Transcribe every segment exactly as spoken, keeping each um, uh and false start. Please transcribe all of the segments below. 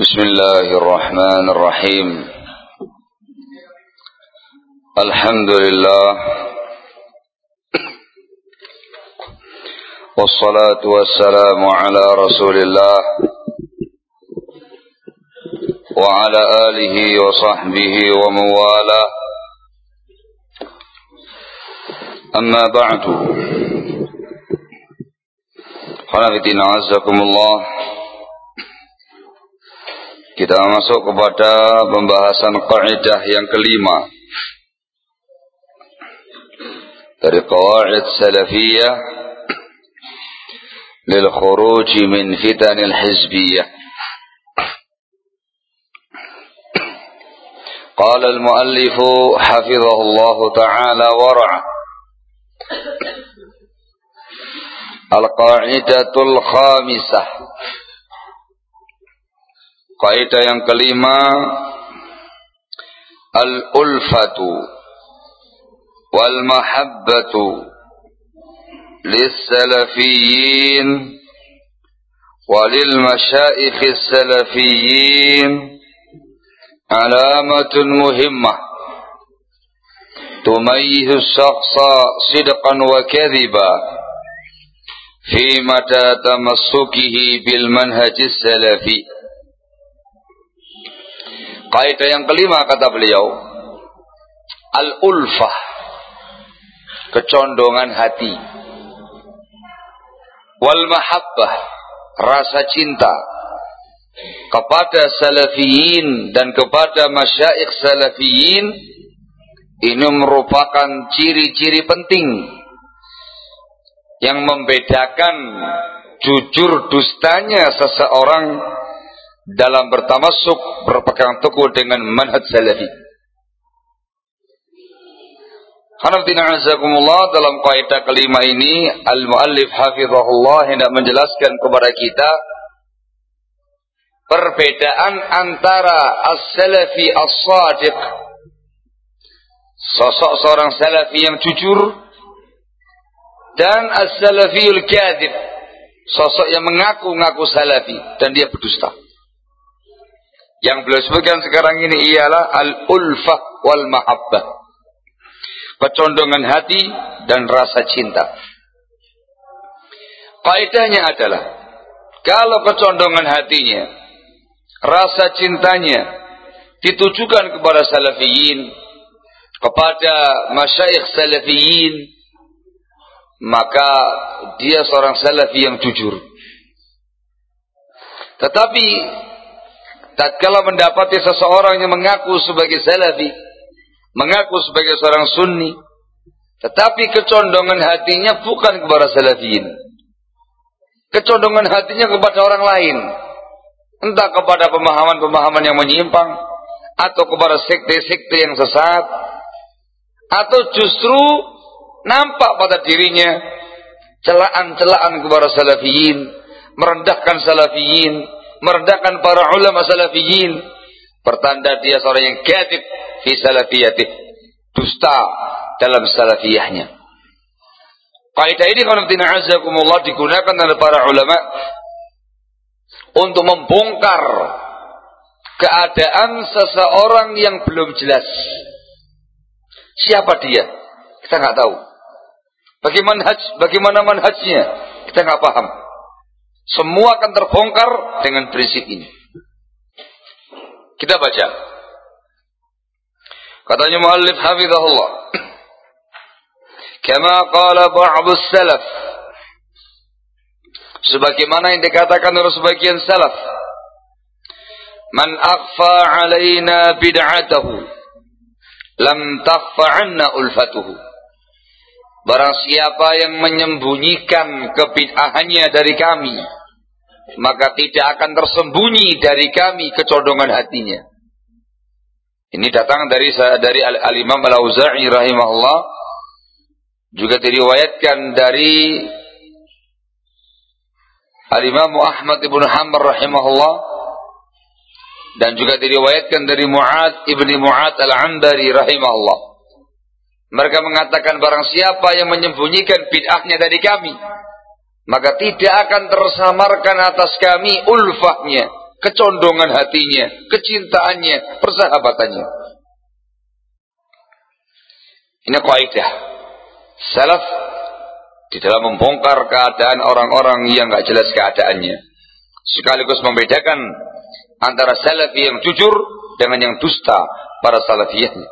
بسم الله الرحمن الرحيم الحمد لله والصلاة والسلام على رسول الله وعلى آله وصحبه ومن والاه أما بعد Khanafitina azakumullah. Kita masuk kepada pembahasan kaidah yang kelima dari qawaid salafiyah lil khuruj min fitanil hizbiyah. Qala al-muallif hafizahullah ta'ala wa ra'a al-qaidatul khamisah. Kaidah yang kelima, al-ulfatu wal mahabbatu lis-salafiyyin walil masyayikhis salafiyyin alamatun muhimmah tumayyizu as-shakhsa sidqan wa kadhiba fi mata tamassukihi bil manhajis salafi. Kaidah yang kelima kata beliau, al-ulfah, kecondongan hati, wal mahabbah, rasa cinta kepada salafiyin dan kepada masyayikh salafiyin. Ini merupakan ciri-ciri penting yang membedakan jujur dustanya seseorang dalam bertamassuk, berpegang teguh dengan manhaj salafi. Khanafitina azakumullah, dalam kaidah kelima ini al-muallif hafizahullah hendak menjelaskan kepada kita perbedaan antara as-salafi as-sadiq, sosok seorang salafi yang jujur, dan as-salafiyul kadhib, sosok yang mengaku-ngaku salafi dan dia berdusta. Yang beliau sebutkan sekarang ini ialah al-ulfah wal mahabbah, kecondongan hati dan rasa cinta. Kaidahnya adalah, kalau kecondongan hatinya, rasa cintanya ditujukan kepada salafiyin, kepada masyayikh salafiyin, maka dia seorang salafi yang jujur. Tetapi tatkala mendapati seseorang yang mengaku sebagai salafi, mengaku sebagai seorang sunni, tetapi kecondongan hatinya bukan kepada salafiyin, kecondongan hatinya kepada orang lain, entah kepada pemahaman-pemahaman yang menyimpang, atau kepada sekte-sekte yang sesat, atau justru nampak pada dirinya celaan-celaan kepada salafiyin, merendahkan salafiyin, merendahkan para ulama salafiyin, pertanda dia seorang yang kadhib fi salafiyatih, dusta dalam salafiyahnya. Kaidah ini khanafitina azakumullah digunakan oleh para ulama untuk membongkar keadaan seseorang yang belum jelas. Siapa dia? Kita nggak tahu. Bagaimana manhaj, bagaimana manhajnya? Kita nggak paham. Semua akan terbongkar dengan prinsip ini. Kita baca. Katanya muallif hafizahullah, kama qala ba'dus salaf, sebagaimana yang dikatakan oleh sebagian salaf, man akhfa alaina bid'atahu lam takhfa anna ulfatuhu. Barang siapa yang menyembunyikan kebid'ahannya dari kami, maka tidak akan tersembunyi dari kami kecondongan hatinya. Ini datang dari dari al-Imam Al-Auza'i rahimahullah, juga diriwayatkan dari Al-Imam Ahmad ibn Hanbal rahimahullah, dan juga diriwayatkan dari Mu'ad ibni Mu'ad al-Anbari rahimahullah. Mereka mengatakan, barang siapa yang menyembunyikan bid'ahnya dari kami, maka tidak akan tersamarkan atas kami ulfahnya, kecondongan hatinya, kecintaannya, persahabatannya. Ini kaidah salaf di dalam membongkar keadaan orang-orang yang enggak jelas keadaannya, sekaligus membedakan antara salafi yang jujur dengan yang dusta para salafiyahnya.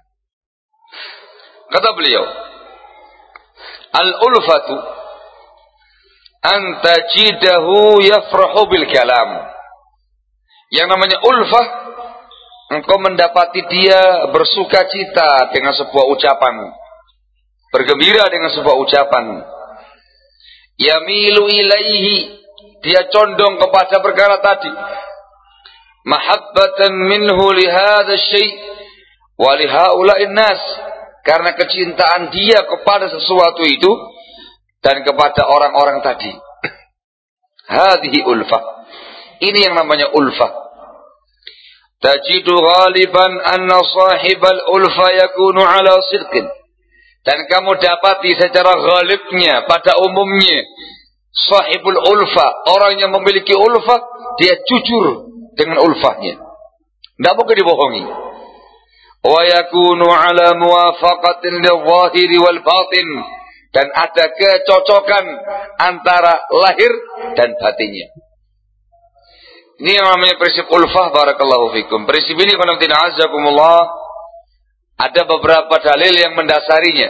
Kata beliau, al-ulfatu an tajidahu yafrahu bil kalam. Yang namanya ulfah, engkau mendapati dia bersuka cita dengan sebuah ucapan, bergembira dengan sebuah ucapan. Yamilu ilaihi, dia condong kepada perkara tadi. Mahabbatan minhu lihadha syai' wa lihaula'in nas, karena kecintaan dia kepada sesuatu itu dan kepada orang-orang tadi. Hadhihi ulfah. Ini yang namanya ulfah. Tajidu ghaliban anna sahibal ulfa yakunu ala sidqin. Dan kamu dapati secara ghalibnya, pada umumnya, sahibul ulfa, orang yang memiliki ulfa, dia jujur dengan ulfahnya. Tidak mungkin dibohongi. Wa yakunu ala muwafaqatin lidh-dhahiri wal batin. Dan ada kecocokan antara lahir dan batinnya. Ini yang namanya prinsip ulfah, barakallahu fikum. Prinsip ini, qanamtina azzakumullah, ada beberapa dalil yang mendasarinya.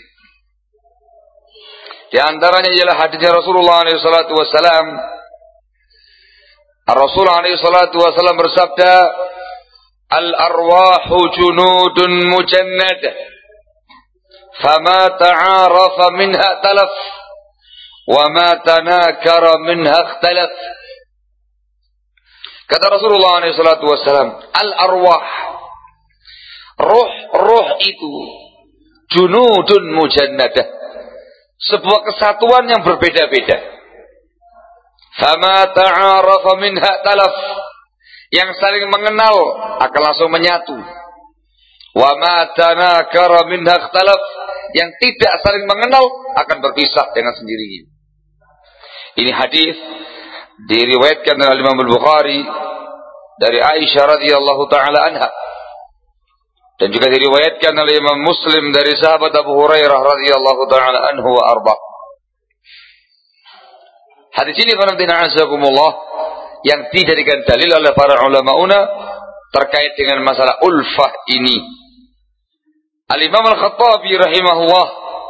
Di antaranya ialah hadisnya Rasulullah alaihi salatu wasallam. Rasulullah alaihi salatu wasallam bersabda, al-arwahu junudun mujannadah, fama ta'arafa minha talaf, wa ma tanakara minha ikhtalaf. Kata Rasulullah alaihi salatu wasallam, al-arwah, ruh-ruh itu junudun mujannadah, sebuah kesatuan yang berbeda-beda. Fama ta'arafa minha talaf, yang saling mengenal akan langsung menyatu. Wa ma tanakara minha ikhtalaf, yang tidak saling mengenal akan berpisah dengan sendirinya. Ini hadis diriwayatkan oleh Imam Al-Bukhari dari Aisyah radhiyallahu taala anha, dan juga diriwayatkan oleh Imam Muslim dari sahabat Abu Hurairah radhiyallahu taala anhu wa arba. Hadis ini qanamtina azakumullah yang dijadikan dalil oleh para ulamauna terkait dengan masalah ulfah ini. Al-Imam Al-Khattabi rahimahullah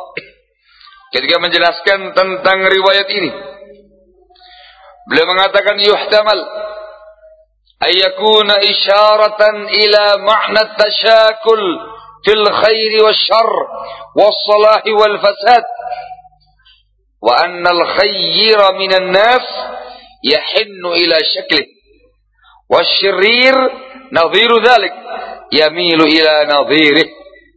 ketika menjelaskan tentang riwayat ini, beliau mengatakan yuhtamal ayyakuna isyaratan ila ma'na tashakul fil khairi wasyarr wassalahi wal fasad, wa anna al khayyira minan nas yahinnu ila syaklih wasyirrir nadhiru dhalik yamilu ila nadhirih.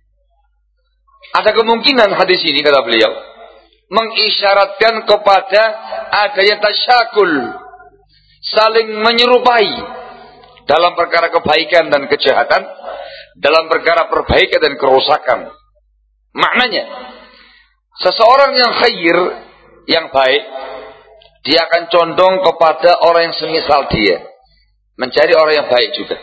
Ada kemungkinan hadis ini, kata beliau, mengisyaratkan kepada adanya tasyakul, saling menyerupai dalam perkara kebaikan dan kejahatan, dalam perkara perbaikan dan kerusakan. Maknanya, seseorang yang khair, yang baik, dia akan condong kepada orang yang semisal dia, mencari orang yang baik juga.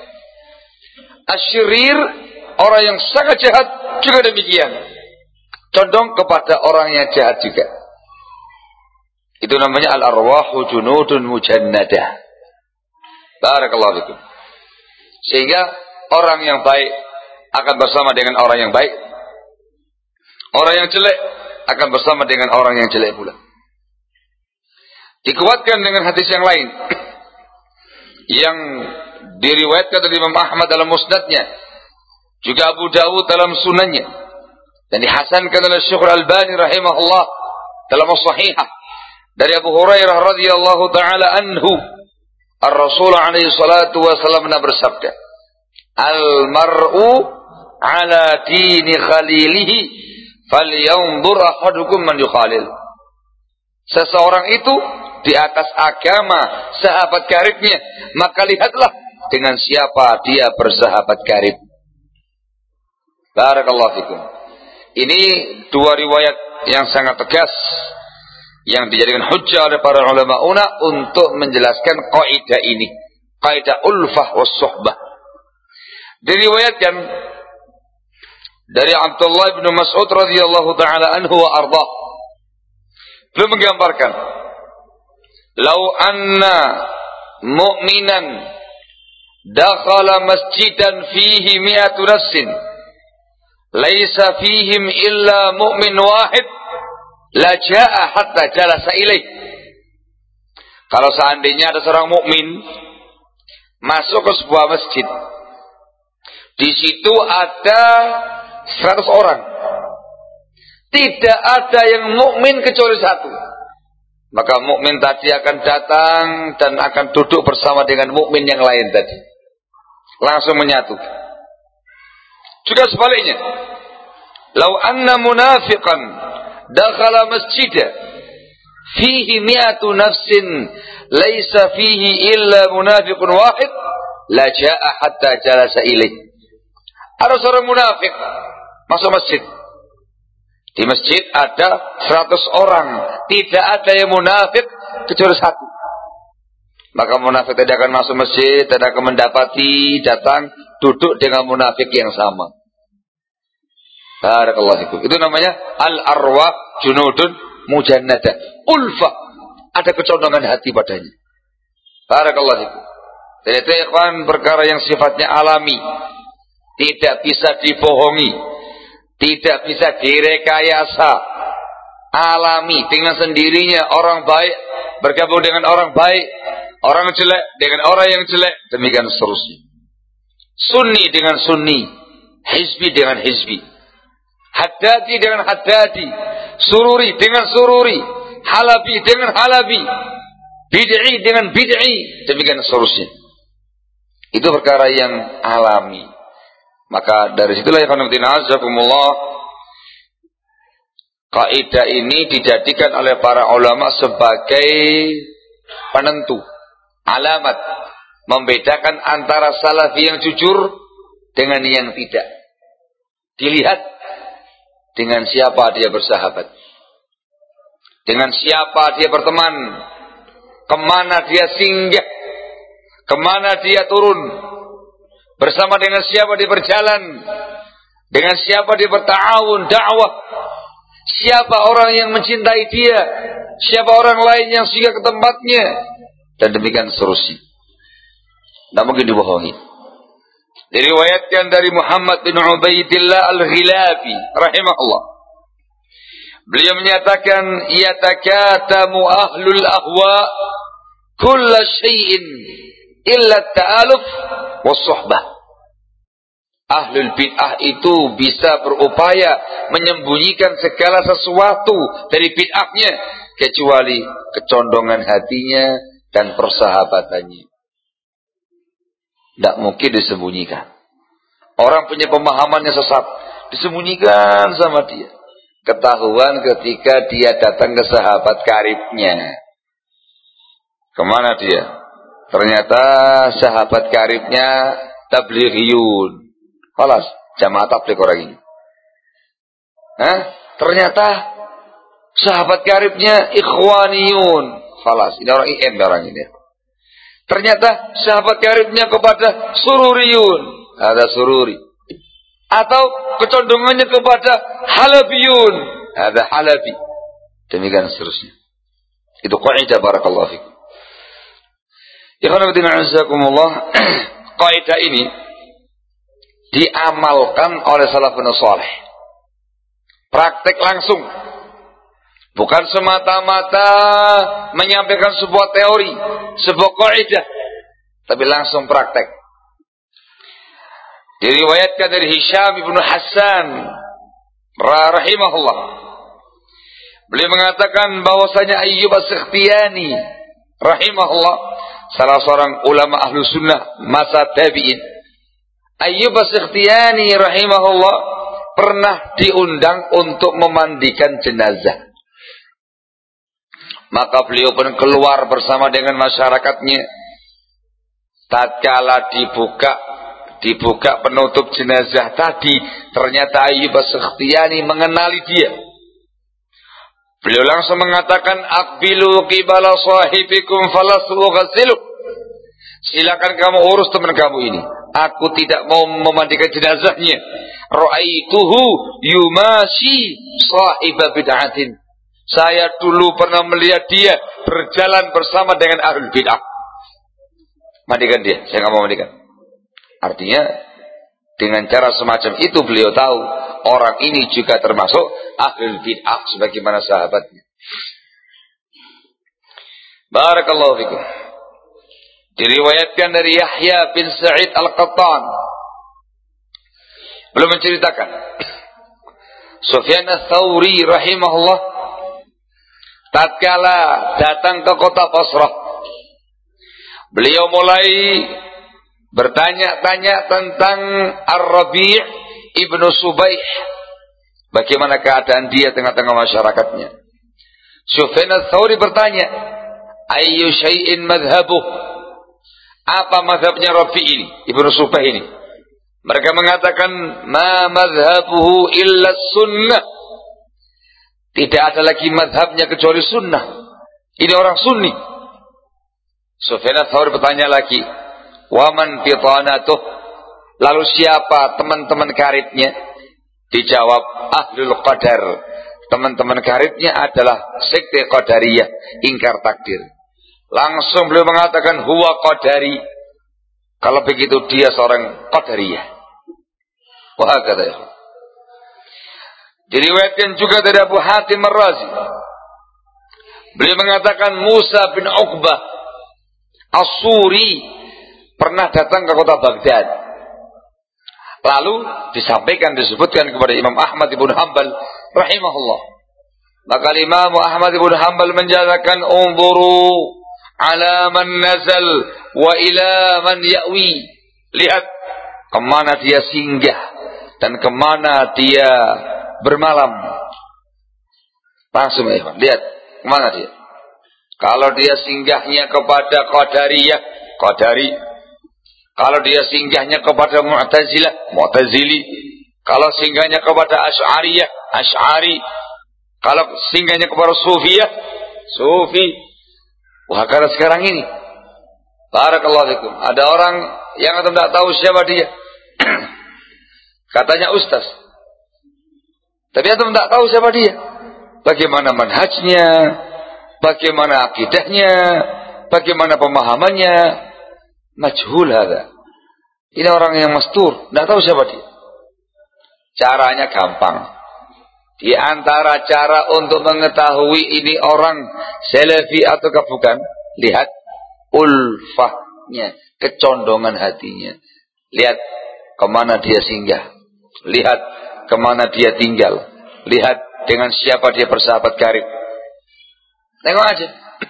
Asyirir, orang yang sangat jahat juga demikian, condong kepada orang yang jahat juga. Itu namanya al-arwahu junudun mujannadah. Barakallahu fikum. Sehingga orang yang baik akan bersama dengan orang yang baik, orang yang jelek akan bersama dengan orang yang jelek pula. Dikuatkan dengan hadis yang lain yang diriwayatkan dari Imam Ahmad dalam musnadnya, juga Abu Dawud dalam sunannya, dan dihasankan oleh Syekh Al-Albani rahimahullah dalam as-sahihah dari Abu Hurairah radhiyallahu taala anhu, Ar-Rasul alaihi salatu wasallam bersabda, al-mar'u ala dini khalilihi falyanzur ahadukum man yukhalil. Seseorang itu di atas agama sahabat karibnya, maka lihatlah dengan siapa dia bersahabat karib. Barakallahu fikum. Ini dua riwayat yang sangat tegas yang dijadikan hujjah oleh para ulama una untuk menjelaskan kaidah ini. Kaidah ulfah was suhbah. Diriwayatkan dari Abdullah bin Mas'ud radhiyallahu taala anhu wa ardhah. Beliau menggambarkan, "Lau anna mu'minan dakhala masjidan fihi mi'atu nafsin laisa fihim illa mu'min wahid la jaa'a hatta jalasa ilaih." Kalau seandainya ada seorang mukmin masuk ke sebuah masjid, di situ ada seratus orang, tidak ada yang mukmin kecuali satu, maka mukmin tadi akan datang dan akan duduk bersama dengan mukmin yang lain tadi, langsung menyatu. Juga sebaliknya, lau anna munafiqan dakhala masjidah fihi mi'atu nafsin laisa fihi illa munafiqun wahid la jaa'a hatta jalasa ilaih. Ada seorang munafik masuk masjid. Di masjid ada seratus orang, tidak ada yang munafik kecuali satu. Maka munafik tidak akan masuk masjid, tidak akan mendapati datang duduk dengan munafik yang sama. Barakallahu fikum. Itu namanya al-arwah junudun mujannadah. Ulfah, ada kecondongan hati padanya. Barakallahu fikum. Jadi itu ikhwan perkara yang sifatnya alami, tidak bisa dibohongi, tidak bisa direkayasa. Alami dengan sendirinya, orang baik bergabung dengan orang baik, orang jelek dengan orang yang jelek, demikian seterusnya. Sunni dengan sunni, hizbi dengan hizbi, haddadi dengan haddadi, sururi dengan sururi, halabi dengan halabi, bid'i dengan bid'i, demikian seterusnya. Itu perkara yang alami. Maka dari situlah ya azakumullah, kaidah ini dijadikan oleh para ulama sebagai penentu, alamat, membedakan antara salafi yang jujur dengan yang tidak. Dilihat dengan siapa dia bersahabat, dengan siapa dia berteman, kemana dia singgah, kemana dia turun, bersama dengan siapa dia berjalan, dengan siapa dia berta'awun, dakwah, siapa orang yang mencintai dia, siapa orang lain yang singgah ke tempatnya, dan demikian seterusnya. Tidak mungkin dibohongi. Diriwayatkan dari Muhammad bin Ubaidillah al-Ghilabi rahimahullah, beliau menyatakan, yatakatamu ahlul ahwa kulla syai'in illa ta'aluf was-suhbah. Ahlul bid'ah itu bisa berupaya menyembunyikan segala sesuatu dari bid'ahnya kecuali kecondongan hatinya dan persahabatannya. Tidak mungkin disembunyikan. Orang punya pemahaman yang sesat, disembunyikan sama dia. Ketahuan ketika dia datang ke sahabat karibnya. Kemana dia? Ternyata sahabat karibnya tablighiyun. Falas, jamaah tabligh orang ini. Hah? Ternyata sahabat karibnya ikhwaniyun. Falas, ini orang I M orang ini. Ternyata sahabat karibnya kepada sururiyun, ada sururi. Atau kecondongannya kepada halabiyun, ada halabi. Demikian seterusnya. Itu kaidah barakallahu fikum. Ikhwan fillah azakumullah, kaidah ini diamalkan oleh salafun saleh. Praktek langsung. Bukan semata-mata menyampaikan sebuah teori, sebuah kaidah, tapi langsung praktek. Diriwayatkan dari Hisham bin Hassan rahimahullah, beliau mengatakan bahwasanya Ayyub as-Sikhtiyani rahimahullah, salah seorang ulama ahlu sunnah masa tabi'in, Ayyub as-Sikhtiyani rahimahullah pernah diundang untuk memandikan jenazah. Maka beliau pun keluar bersama dengan masyarakatnya. Tatkala dibuka dibuka penutup jenazah tadi, ternyata Ayyub as-Sikhtiyani mengenali dia. Beliau langsung mengatakan, aqbilu qibala sahibikum falasu ghazilu. Silakan kamu urus teman kamu ini. Aku tidak mau memandikan jenazahnya. Ra'aituhu yumashi sahiba bid'atin. Saya dulu pernah melihat dia berjalan bersama dengan ahlul bid'ah. Mandikan dia, saya nggak mau mandikan. Artinya dengan cara semacam itu beliau tahu orang ini juga termasuk ahlul bid'ah sebagaimana sahabatnya. Barakallahu fikum. Diriwayatkan dari Yahya bin Sa'id Al-Qattan. Belum menceritakan. Sufyan Ats-Tsauri rahimahullah tatkala datang ke kota Basrah, beliau mulai bertanya-tanya tentang Ar-Rabi' ibnu Subaih, bagaimana keadaan dia tengah-tengah masyarakatnya. Sufyan Ats-Tsauri bertanya, ayyu syai'in madhabuh, apa madhabnya Rabi' ini, ibnu Subaih ini? Mereka mengatakan, ma madhabuhu illa sunnah, tidak ada lagi madhabnya kecuali sunnah. Ini orang sunni. Sufyan Ats-Tsauri bertanya lagi, waman fitanatuh, lalu siapa teman-teman karibnya? Dijawab, ahlul qadar. Teman-teman karibnya adalah sekte qadariyah, ingkar takdir. Langsung beliau mengatakan, huwa qadari. Kalau begitu dia seorang qadariyah. Wah kata ya. Diriwayatkan juga dari Abu Hatim Ar-Razi. Beliau mengatakan Musa bin Uqbah As-Suri pernah datang ke kota Baghdad. Lalu disampaikan, disebutkan kepada Imam Ahmad ibn Hanbal rahimahullah. Maka Imam Ahmad ibn Hanbal menjadikan, unzuru ala man nazal wa ila man ya'wi. Lihat kemana dia singgah dan kemana dia bermalam. Langsung ya, lihat kemana dia. Kalau dia singgahnya kepada Qadariyah, Qadari. Kalau dia singgahnya kepada Mu'tazilah, Mu'tazili. Kalau singgahnya kepada Asy'ariyah, Asy'ari. Kalau singgahnya kepada Sufiyah, Sufi. Wah, karena sekarang ini, barakallahu fikum, ada orang yang tidak tahu siapa dia. Katanya ustaz. Tapi antum tidak tahu siapa dia. Bagaimana manhajnya, bagaimana akidahnya, bagaimana pemahamannya. Majhul hada. Ini orang yang mastur, tidak tahu siapa dia. Caranya gampang. Di antara cara untuk mengetahui ini orang salafi atau bukan, lihat ulfahnya, kecondongan hatinya. Lihat kemana dia singgah. Lihat kemana dia tinggal. Lihat dengan siapa dia bersahabat karib. Tengok aja.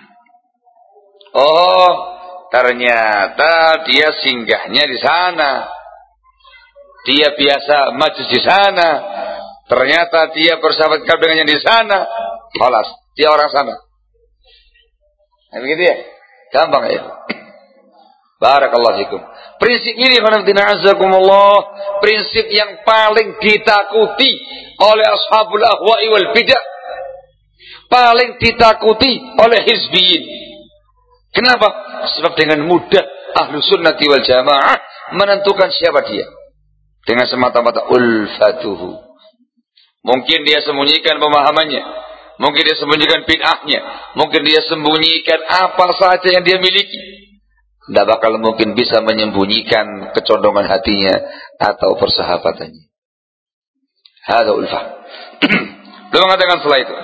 Oh, ternyata dia singgahnya di sana. Dia biasa majlis di sana. Ternyata dia bersahabat karib dengannya di sana. Khalas, dia orang sana. Nah, begitu ya? Gampang ya. Barakallahu fikum. Prinsip ini, prinsip yang paling ditakuti oleh ashabul ahwa'i wal bidah, paling ditakuti oleh hizbiyin. Kenapa? Sebab dengan mudah ahlu sunnati wal jamaah menentukan siapa dia dengan semata-mata ulfatuhu. Mungkin dia sembunyikan pemahamannya, mungkin dia sembunyikan bid'ahnya, mungkin dia sembunyikan apa saja yang dia miliki. Tidak bakal mungkin bisa menyembunyikan kecondongan hatinya atau persahabatannya. Hadza ulfah. Beliau mengatakan setelah itu.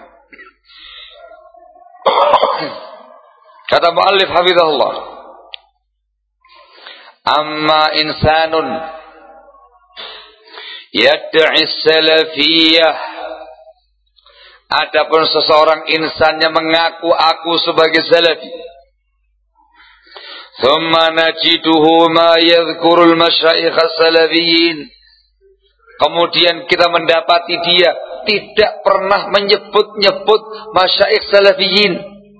Kata muallif hafizahullah, amma insanun yad'i salafiyah, adapun seseorang insan yang mengaku aku sebagai salafi, thumma najiduhu ma yadhkurul masyayikh as-salafiyyin, kemudian kita mendapati dia tidak pernah menyebut-nyebut masyayikh salafiyyin,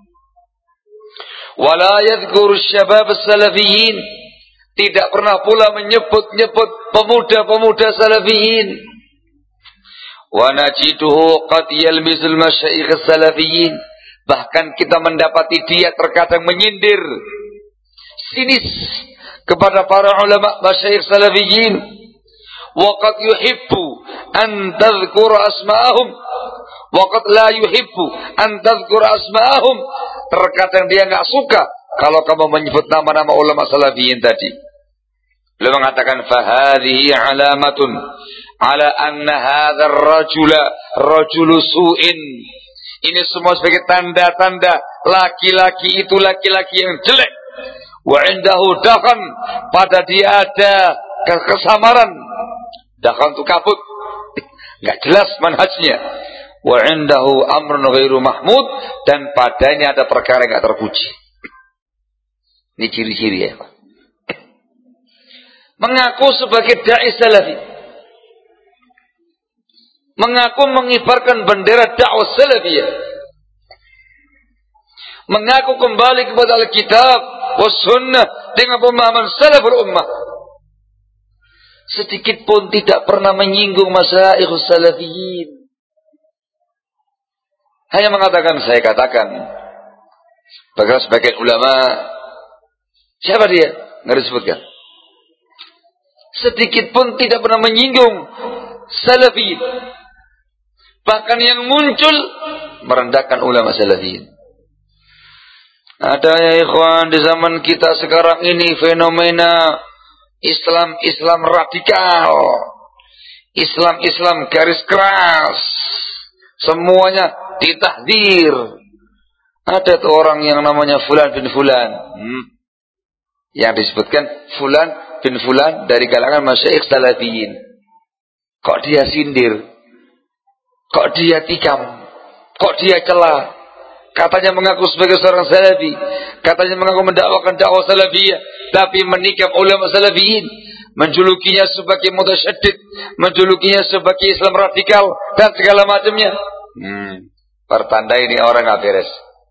wala yadhkuru syabab as-salafiyyin, tidak pernah pula menyebut-nyebut pemuda-pemuda salafiyyin, wa najiduhu qad yalmisul masyayikh as-salafiyyin, bahkan kita mendapati dia terkadang menyindir sinis kepada para ulama masyayikh salafiyin. Wa qad yuhibbu an tadhkura asma'ahum wa qad la yuhibbu an tadhkura asma'ahum. Terkadang dia enggak suka kalau kamu menyebut nama-nama ulama salafiyin tadi. Beliau mengatakan fahadhihi alamatun ala anna hadzal rajula rajulu su'in. Ini semua sebagai tanda-tanda laki-laki itu laki-laki yang jelek. Wa indahu dakhan, pada dia ada kesamaran. Dakhan itu kabut, enggak jelas manhajnya. Wa indahu amrun ghairu mahmud, dan padanya ada perkara yang enggak terpuji. Ini ciri-ciri ya. Mengaku sebagai dai salafi, mengaku mengibarkan bendera dakwah salafiyah, mengaku kembali kepada Alkitab was sunnah dengan pemahaman salaful ummah, sedikit pun tidak pernah menyinggung masyaikhus salafiyin. Hanya mengatakan, saya katakan, bagaimana sebagian ulama, siapa dia? Nggak disebutkan. Sedikit pun tidak pernah menyinggung salafiyin. Bahkan yang muncul merendahkan ulama salafiyin. Ada ya ikhwan, di zaman kita sekarang ini fenomena Islam-Islam radikal, Islam-Islam garis keras, semuanya ditahdir. Ada tuh orang yang namanya Fulan bin Fulan, hmm. yang disebutkan Fulan bin Fulan dari kalangan masyayikh salafiyin. Kok dia sindir? Kok dia tikam? Kok dia celah? Katanya mengaku sebagai seorang salafi, katanya mengaku mendakwakan dakwah salafiyah, tapi menikam ulama salafiyin, menjulukinya sebagai mutasyaddid, menjulukinya sebagai Islam radikal dan segala macamnya. Hmm, pertanda ini orang enggak beres.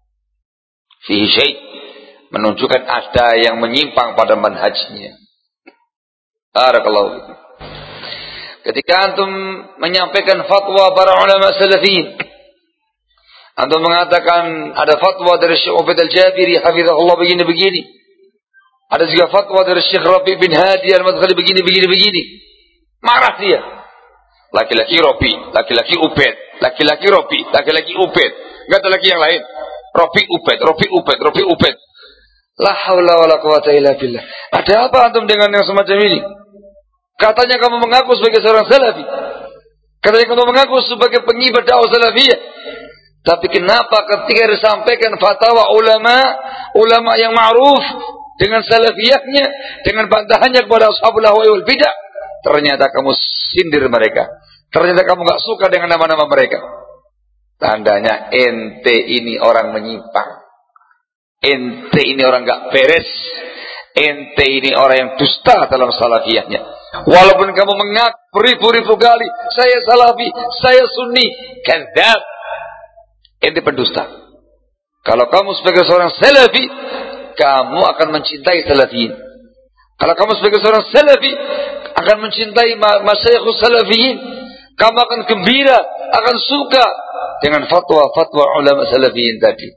Fihi syai', menunjukkan ada yang menyimpang pada manhajnya. Barakallahu fikum. Ketika antum menyampaikan fatwa para ulama salafiyin, antum mengatakan ada fatwa dari Syekh Ubaid Al-Jabiri hafizahullah begini-begini, ada juga fatwa dari Syekh Rabi bin Hadi Al-Madkhali begini-begini begini. Marah dia. Laki-laki Rabi, laki-laki Ubaid, laki-laki Rabi, laki-laki Ubaid. Enggak ada lagi yang lain. Rabi Ubaid, Rabi Ubaid, Rabi Ubaid. La haula wala quwata illa billah. Ada apa antum dengan yang semacam ini? Katanya kamu mengaku sebagai seorang salafi, katanya kamu mengaku sebagai pengibar dakwah salafiyah, tapi kenapa ketika disampaikan fatwa ulama, ulama yang ma'ruf dengan salafiyahnya, dengan bantahannya kepada ashabul ahwa wal bidah, ternyata kamu sindir mereka, ternyata kamu gak suka dengan nama-nama mereka. Tandanya ente ini orang menyimpang, ente ini orang gak beres, ente ini orang yang dusta dalam salafiyahnya. Walaupun kamu mengaku beribu-ribu kali, saya salafi, saya sunni, kadzab, ente pendusta. Kalau kamu sebagai seorang salafi, kamu akan mencintai salafiyin. Kalau kamu sebagai seorang salafi akan mencintai masyayikhus salafiyin, kamu akan gembira, akan suka dengan fatwa-fatwa ulama salafiyin tadi.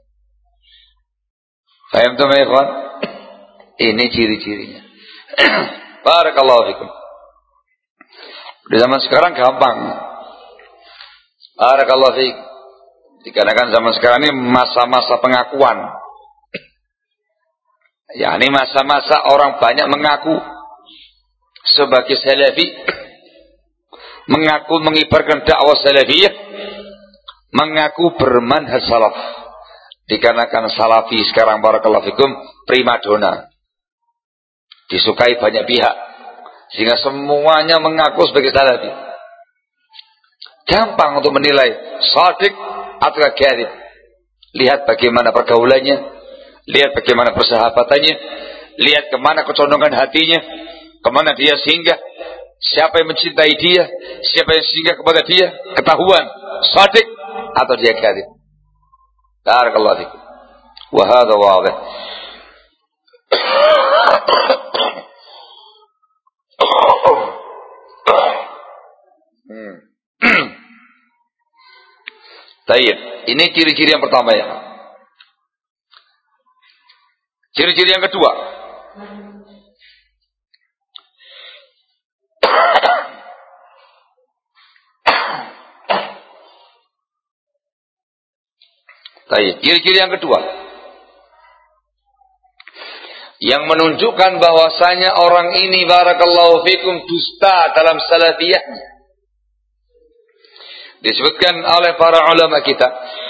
Paham tuh ya ikhwan? Ini ciri-cirinya. Barakallahu fikum. Di zaman sekarang gampang. Barakallahu fikum. Dikarenakan zaman sekarang ini masa-masa pengakuan. Ya, ini masa-masa orang banyak mengaku sebagai salafi, mengaku mengibarkan dakwah salafiyah, mengaku bermanhaj salaf. Dikarenakan salafi sekarang barakallahu fikum primadona, disukai banyak pihak, sehingga semuanya mengaku sebagai salafi. Gampang untuk menilai shadiq atau kadzib. Lihat bagaimana pergaulannya, lihat bagaimana persahabatannya, lihat kemana kecondongan hatinya, kemana dia singgah, siapa yang mencintai dia, siapa yang singgah kepada dia, ketahuan shadiq atau dia kadzib. Barakallahu fikum. Wa hadha wadih. Hmm. Baik, ini ciri-ciri yang pertama ya. Ciri-ciri yang kedua, Baik, ciri-ciri yang kedua yang menunjukkan bahwasanya orang ini barakallahu fikum dusta dalam salafiyahnya disebutkan oleh para ulama kita.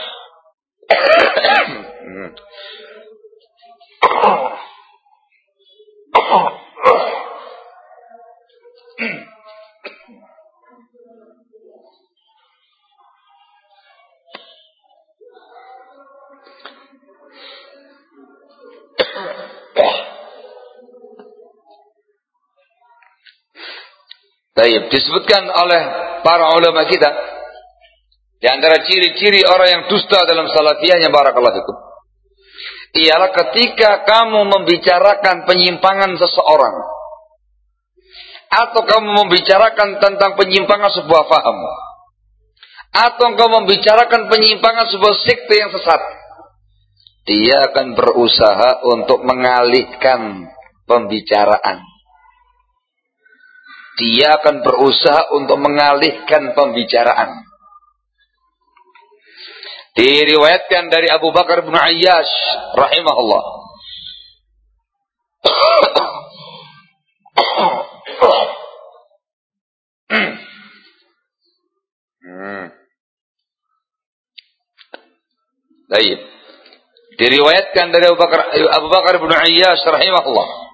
Baik, disebutkan oleh para ulama kita di antara ciri-ciri orang yang dusta dalam salafiyahnya barakallahu fikum ialah ketika kamu membicarakan penyimpangan seseorang atau kamu membicarakan tentang penyimpangan sebuah faham atau kamu membicarakan penyimpangan sebuah sekte yang sesat, dia akan berusaha untuk mengalihkan pembicaraan. Dia akan berusaha untuk mengalihkan pembicaraan. Diriwayatkan dari Abu Bakar bin Ayyash rahimahullah. hmm. Baik. Diriwayatkan dari Abu Bakar Abu Bakar bin Ayyash rahimahullah.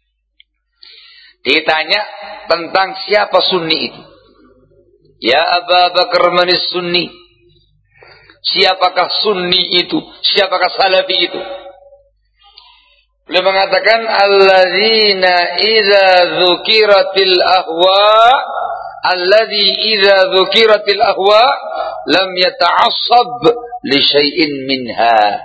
Ditanya tentang siapa Sunni itu. Ya Abu Bakar, manis Sunni? Siapakah Sunni itu? Siapakah Salafi itu? Beliau mengatakan alladzina idza dzukiratil ahwa alladzi idza dzukiratil ahwa lam yata'assab li syai'in minha.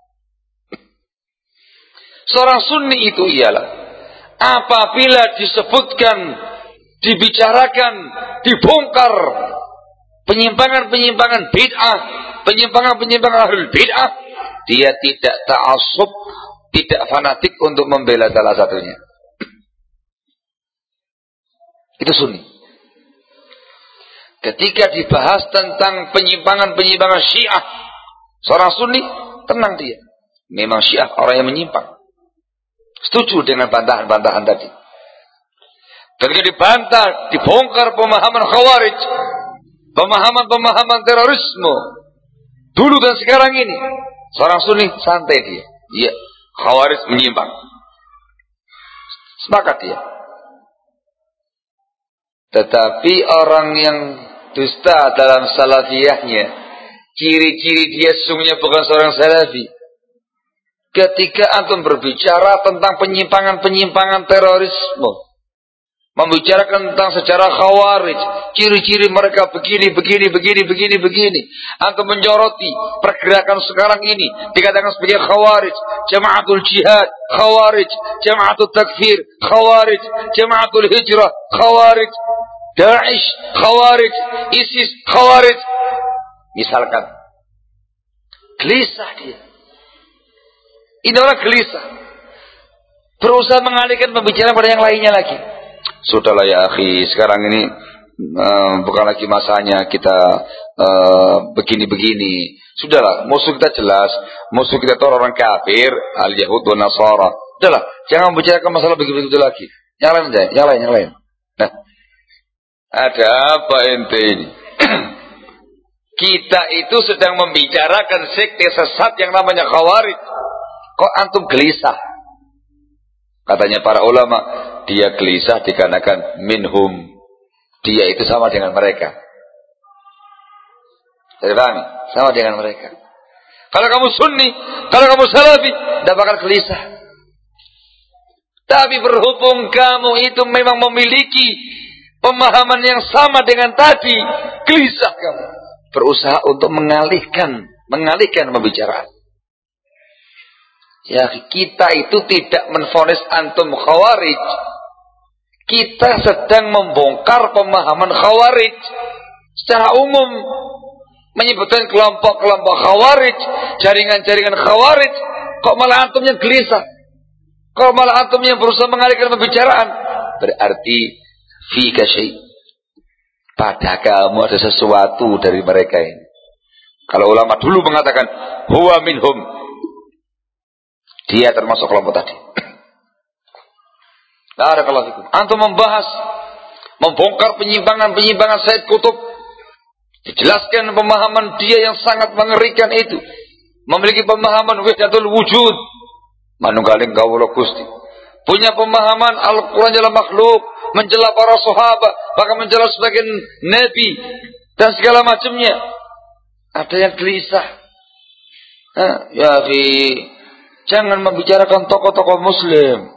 Seorang Sunni itu ialah apabila disebutkan, dibicarakan, dibongkar penyimpangan-penyimpangan bid'ah, penyimpangan-penyimpangan ahlul bid'ah, dia tidak ta'assub, tidak fanatik untuk membela salah satunya. Itu Sunni. Ketika dibahas tentang penyimpangan-penyimpangan Syiah, seorang Sunni tenang dia. Memang Syiah orang yang menyimpang. Setuju dengan bantahan-bantahan tadi. Ketika dibantah, dibongkar pemahaman Khawarij, pemahaman-pemahaman terorisme dulu dan sekarang ini, seorang Sunni santai dia. Iya, Khawarij menyimpang. Sepakat dia. Tetapi orang yang dusta dalam salafiyahnya, ciri-ciri dia sesungguhnya bukan seorang salafi. Ketika antum berbicara tentang penyimpangan-penyimpangan terorisme, membicarakan tentang sejarah Khawarij, ciri-ciri mereka begini, begini, begini, begini, begini, antum menyoroti pergerakan sekarang ini dikatakan sebagai Khawarij, Jamaatul Jihad, Khawarij, Jamaatul Takfir, Khawarij, Jamaatul Hijrah, Khawarij, Daesh, Khawarij, ISIS, Khawarij. Misalkan, gelisah dia. Ini orang gelisah. Berusaha mengalihkan pembicaraan pada yang lainnya lagi. Sudahlah ya akhi, sekarang ini uh, bukan lagi masanya kita begini-begini. Uh, Sudahlah, musuh kita jelas. Musuh kita itu orang kafir, al-Yahud wa Nasara. Sudahlah, jangan membicarakan masalah begitu-begitu lagi. Yang lain aja, yang lain, yang lain. Nah, ada apa ente ini? Kita itu sedang membicarakan sekte sesat yang namanya Khawarij. Kok antum gelisah? Katanya para ulama, dia gelisah dikarenakan minhum. Dia itu sama dengan mereka. Jadi pahami? Sama dengan mereka. Kalau kamu Sunni, kalau kamu Salafi, tidak bakal gelisah. Tapi berhubung kamu itu memang memiliki pemahaman yang sama dengan tadi, gelisah kamu. Berusaha untuk mengalihkan, mengalihkan pembicaraan. Ya, kita itu tidak menvonis antum Khawarij. Kita sedang membongkar pemahaman Khawarij secara umum, menyebutkan kelompok-kelompok Khawarij, jaringan-jaringan Khawarij. Kok malah antumnya gelisah? Kalau malah antum yang berusaha mengalihkan pembicaraan, berarti fika syai'. Pada kamu ada sesuatu dari mereka ini. Kalau ulama dulu mengatakan huwa minhum, dia termasuk kelompok tadi. Barakallahu fikum. Antum membahas, membongkar penyimpangan-penyimpangan Sayyid Qutb, dijelaskan pemahaman dia yang sangat mengerikan itu, memiliki pemahaman wahdatul wujud, manunggaling kawula Gusti, punya pemahaman Al-Quran adalah makhluk, mencela para sahabat, bahkan mencela sebagian nabi dan segala macamnya. Ada yang gelisah. Nah, ya akhi, jangan membicarakan tokoh-tokoh muslim,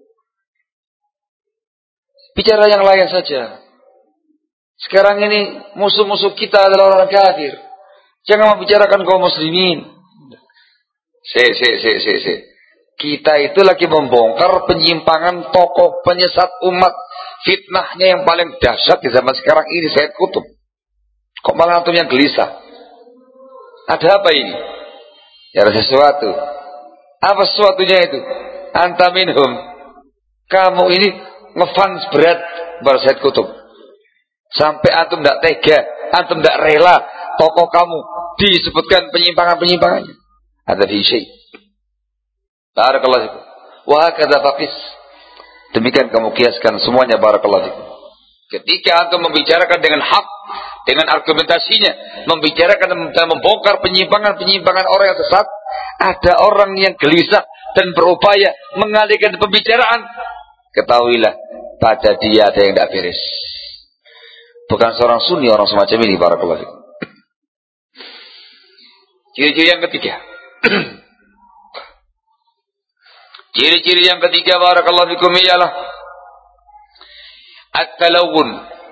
bicara yang lain saja. Sekarang ini musuh-musuh kita adalah orang kafir. Jangan membicarakan kaum muslimin. Se, se, se, se, se. Kita itu lagi membongkar penyimpangan tokoh penyesat umat, fitnahnya yang paling dahsyat di zaman sekarang ini, Sayyid Qutb. Kok malah antum yang gelisah? Ada apa ini? Ya ada sesuatu. Apa sesuatunya itu? Anta minhum. Kamu ini ngefans berat pada Sayyid Qutb. Sampai antum tidak tega, antum tidak rela tokoh kamu disebutkan penyimpangan-penyimpangannya. Ada fi syai'. Barakallahu fikum. Wa hakadha faqis. Demikian kamu kiaskan semuanya, barakallahu fikum. Ketika antum membicarakan dengan hak, dengan argumentasinya, membicarakan dan membongkar penyimpangan-penyimpangan orang yang sesat, ada orang yang gelisah dan berupaya mengalihkan pembicaraan, ketahuilah pada dia ada yang tidak beres. Bukan seorang sunni orang semacam ini, barakallahu fikum. Ciri-ciri yang ketiga. Ciri-ciri yang ketiga, barakallahu fikum, ialah at-talawun.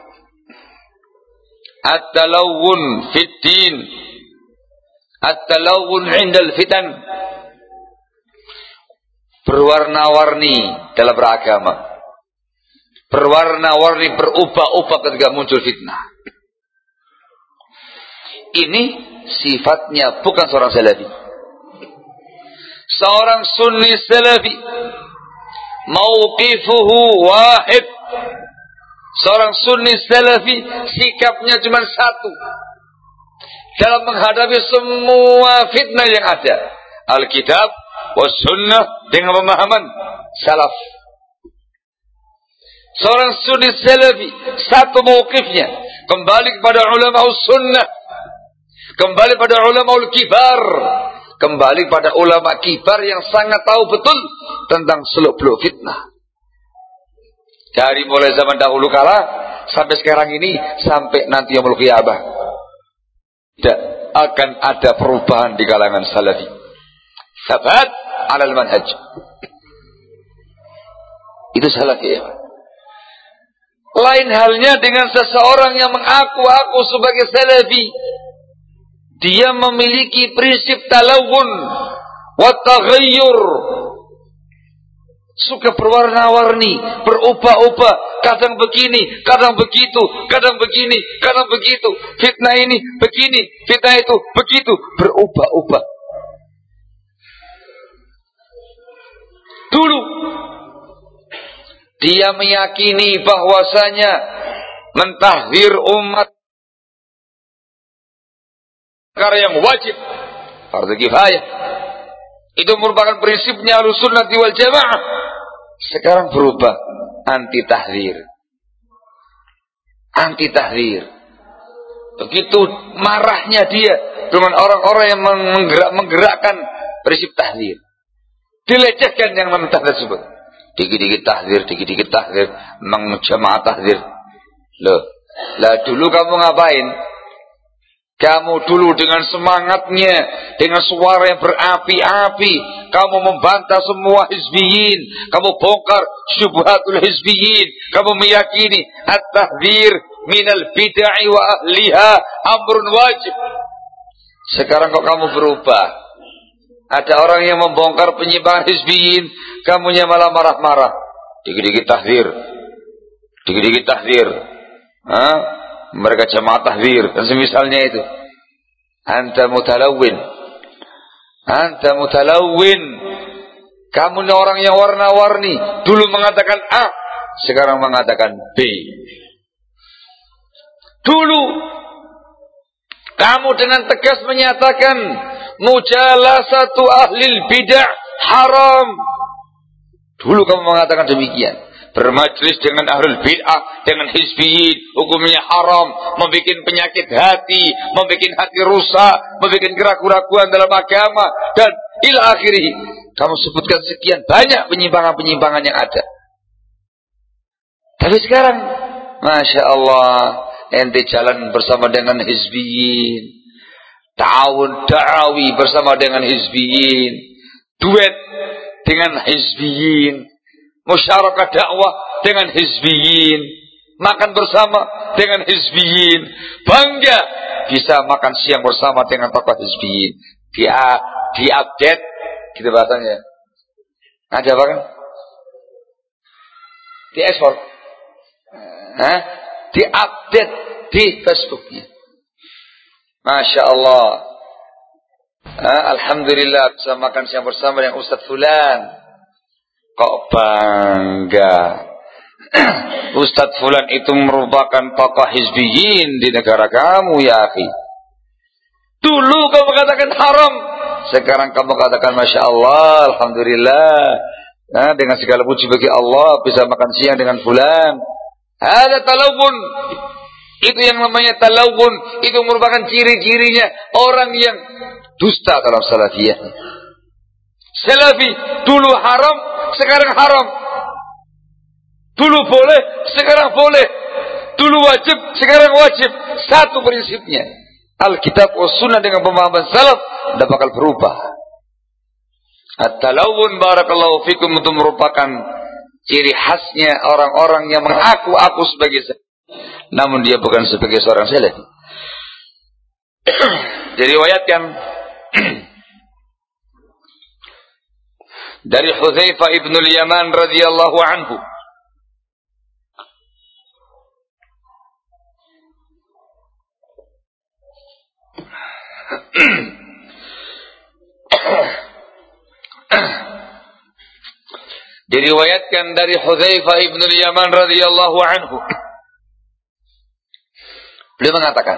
At-talawun fid din. At-talawun 'indal fitan. Berwarna-warni dalam beragama. Berwarna-warni, berubah-ubah ketika muncul fitnah. Ini sifatnya bukan seorang salafi. Seorang sunni salafi, mauqifuhu wahid. Seorang sunni salafi sikapnya cuma satu dalam menghadapi semua fitnah yang ada. Alkitab was sunnah dengan pemahaman salaf. Seorang sunni salafi satu mauqifnya, kembali kepada ulama sunnah, kembali pada ulama kibar, kembali pada ulama kibar yang sangat tahu betul tentang seluk-beluk fitnah. Dari mulai zaman dahulu kala sampai sekarang ini, sampai nanti yaumul qiyamah, tidak akan ada perubahan di kalangan salafi. Sabat alal manhaj. Itu salafi ya. Lain halnya dengan seseorang yang mengaku-aku sebagai salafi. Dia memiliki prinsip talawun wa taghayyur. Suka berwarna-warni, berubah-ubah, kadang begini, kadang begitu, kadang begini, kadang begitu. Fitnah ini begini, fitnah itu begitu, berubah-ubah. Dulu dia meyakini bahwasanya mentahzir umat perkara yang wajib, fardu kifayah. Itu merupakan prinsipnya Ahlussunnah wal Jamaah. Sekarang berubah, anti tahzir. Anti tahzir. Begitu marahnya dia dengan orang-orang yang menggerak, menggerakkan prinsip tahzir. Dilecehkan yang mentah tersebut. Dikit-dikit tahzir, dikit-dikit tahzir, mengjamaah tahzir. Loh, lah dulu kamu ngapain? Kamu dulu dengan semangatnya, dengan suara yang berapi-api, kamu membantah semua hizbiyin, kamu bongkar syubhatul hizbiyin, kamu meyakini at-tahdzir minal bid'ah wa ahliha amrun wajib. Sekarang kok kamu berubah? Ada orang yang membongkar penyimpangan hizbiyin, kamunya malah marah-marah. Dikit-dikit tahdzir, dikit-dikit tahdzir. Hah? Mereka jamaah tahzir dan semisalnya itu. Anta mutalawwin. Anta mutalawwin. Kamu ini orang yang warna-warni. Dulu mengatakan A, sekarang mengatakan B. Dulu kamu dengan tegas menyatakan mujalasatu ahlil bid'ah haram. Dulu kamu mengatakan demikian. Bermajlis dengan ahlul bid'ah, dengan hizbiyin, hukumnya haram, membuat penyakit hati, membuat hati rusak, membuat keraguan-keraguan dalam agama, dan ila akhirih. Kamu sebutkan sekian banyak penyimpangan-penyimpangan yang ada. Tapi sekarang, Masya Allah, ente jalan bersama dengan hizbiyin, ta'awun da'awi bersama dengan hizbiyin, duet dengan hizbiyin, musyarakah dakwah dengan hizbiyin, makan bersama dengan hizbiyin, bangga bisa makan siang bersama dengan tokoh hizbiyin. Dia diupdate gitu bahasanya. Ada apa kan? Diekspor. Hah? Diupdate di Facebooknya. Masya Allah. Ah, Alhamdulillah bisa makan siang bersama dengan Ustadz Fulan. Kok bangga? Ustadz Fulan itu merupakan tokoh hizbiyin di negara kamu, ya akhi. Dulu kamu katakan haram, sekarang kamu katakan Masya Allah, Alhamdulillah. Nah, dengan segala puji bagi Allah bisa makan siang dengan Fulan. Ada talawun. Itu yang namanya talawun. Itu merupakan ciri-cirinya orang yang dusta dalam salafiyah. Salafi dulu haram, sekarang haram. Dulu boleh, sekarang boleh. Dulu wajib, sekarang wajib. Satu prinsipnya. Alkitab wa sunnah dengan pemahaman salaf tidak bakal berubah. At-talawun barakallahu fikum itu merupakan ciri khasnya orang-orang yang mengaku-aku sebagai salafi, namun dia bukan sebagai seorang salafi. Diriwayatkan dari Hudzaifah ibn al-Yaman radhiyallahu anhu, diriwayatkan dari Hudzaifah ibn al-Yaman radhiyallahu anhu, beliau mengatakan,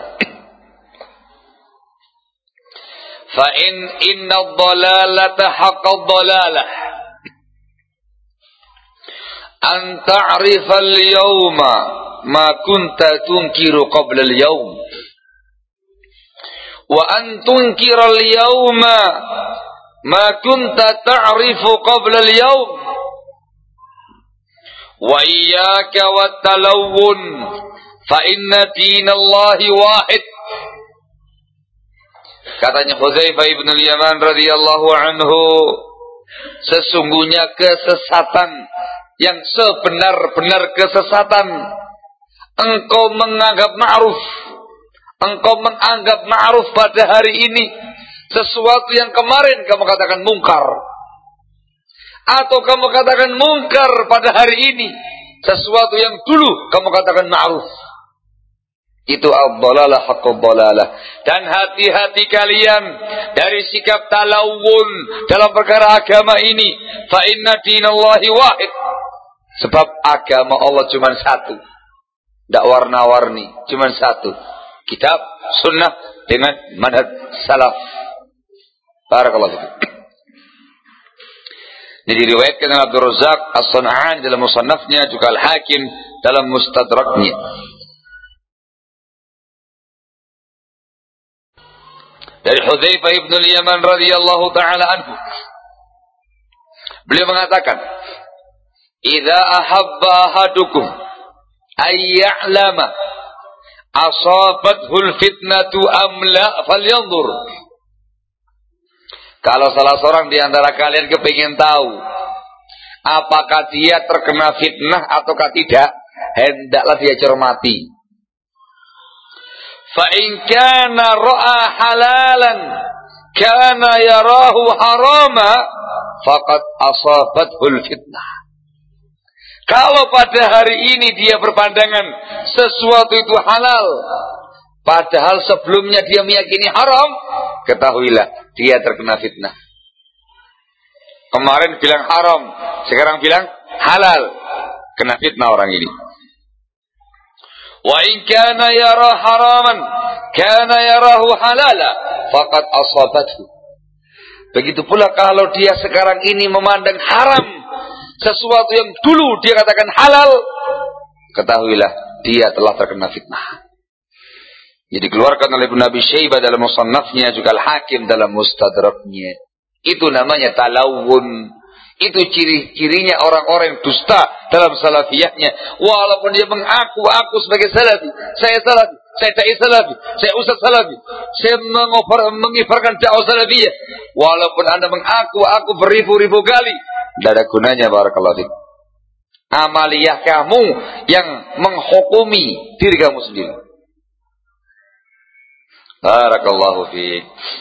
fa in inna ad-dalalata haqqad dalalah an ta'rifa al-yawma ma kunta tunkiru qabla al-yawm wa an tunkira al-yawma ma kunta ta'rifu qabla al-yawm wa iyyaka wat-talawun fa inna dinallahi wahid. Katanya Hudzaifah ibn al-Yaman radhiyallahu anhu, sesungguhnya kesesatan yang sebenar-benar kesesatan engkau menganggap ma'ruf, engkau menganggap ma'ruf pada hari ini sesuatu yang kemarin kamu katakan mungkar, atau kamu katakan mungkar pada hari ini sesuatu yang dulu kamu katakan ma'ruf. Itu ad-dhalalah haqqud dhalalah. Dan hati-hati kalian dari sikap talawun dalam perkara agama ini. Fa inna dinallahi wahid. Sebab agama Allah cuma satu, tidak warna-warni, cuma satu. Kitab, sunnah dengan manhaj salaf. Barakallahu fikum. Ini diriwayatkan oleh Abdul Razzaq As-San'ani dalam musannafnya, juga Al-Hakim dalam mustadraknya. Dari Hudzaifah ibn al-Yaman radhiyallahu ta'ala anhu, beliau mengatakan, idza ahabba ahadukum ay ya'lama asabathul fitnatu am la falyanzur. Kalau salah seorang di antara kalian kepingin tahu apakah dia terkena fitnah ataukah tidak, hendaklah dia cermati. Fa in kana ra'a halalan kana yarahu harama faqad asabathul fitnah. Kalau pada hari ini dia berpandangan sesuatu itu halal, padahal sebelumnya dia meyakini haram, ketahuilah dia terkena fitnah. Kemarin bilang haram, sekarang bilang halal. Kena fitnah orang ini. Wa in kana yara haraman, kana yarahu halala, faqad asabathu. Begitu pula kalau dia sekarang ini memandang haram sesuatu yang dulu dia katakan halal, ketahuilah dia telah terkena fitnah. Jadi dikeluarkan oleh Ibnu Abi Syaibah dalam Musannafnya, juga Al-Hakim dalam Mustadraknya. Itu namanya talawun. Itu ciri-cirinya orang-orang yang dusta dalam salafiyahnya. Walaupun dia mengaku aku sebagai salafi, saya salafi, saya dai salafi, saya ustaz salafi, saya mengibarkan dakwah salafiyah. Walaupun Anda mengaku aku beribu-ribu kali, tidak ada gunanya. Barakallahu fiik. Amaliyah kamu yang menghukumi diri kamu sendiri. Barakallahu fiik.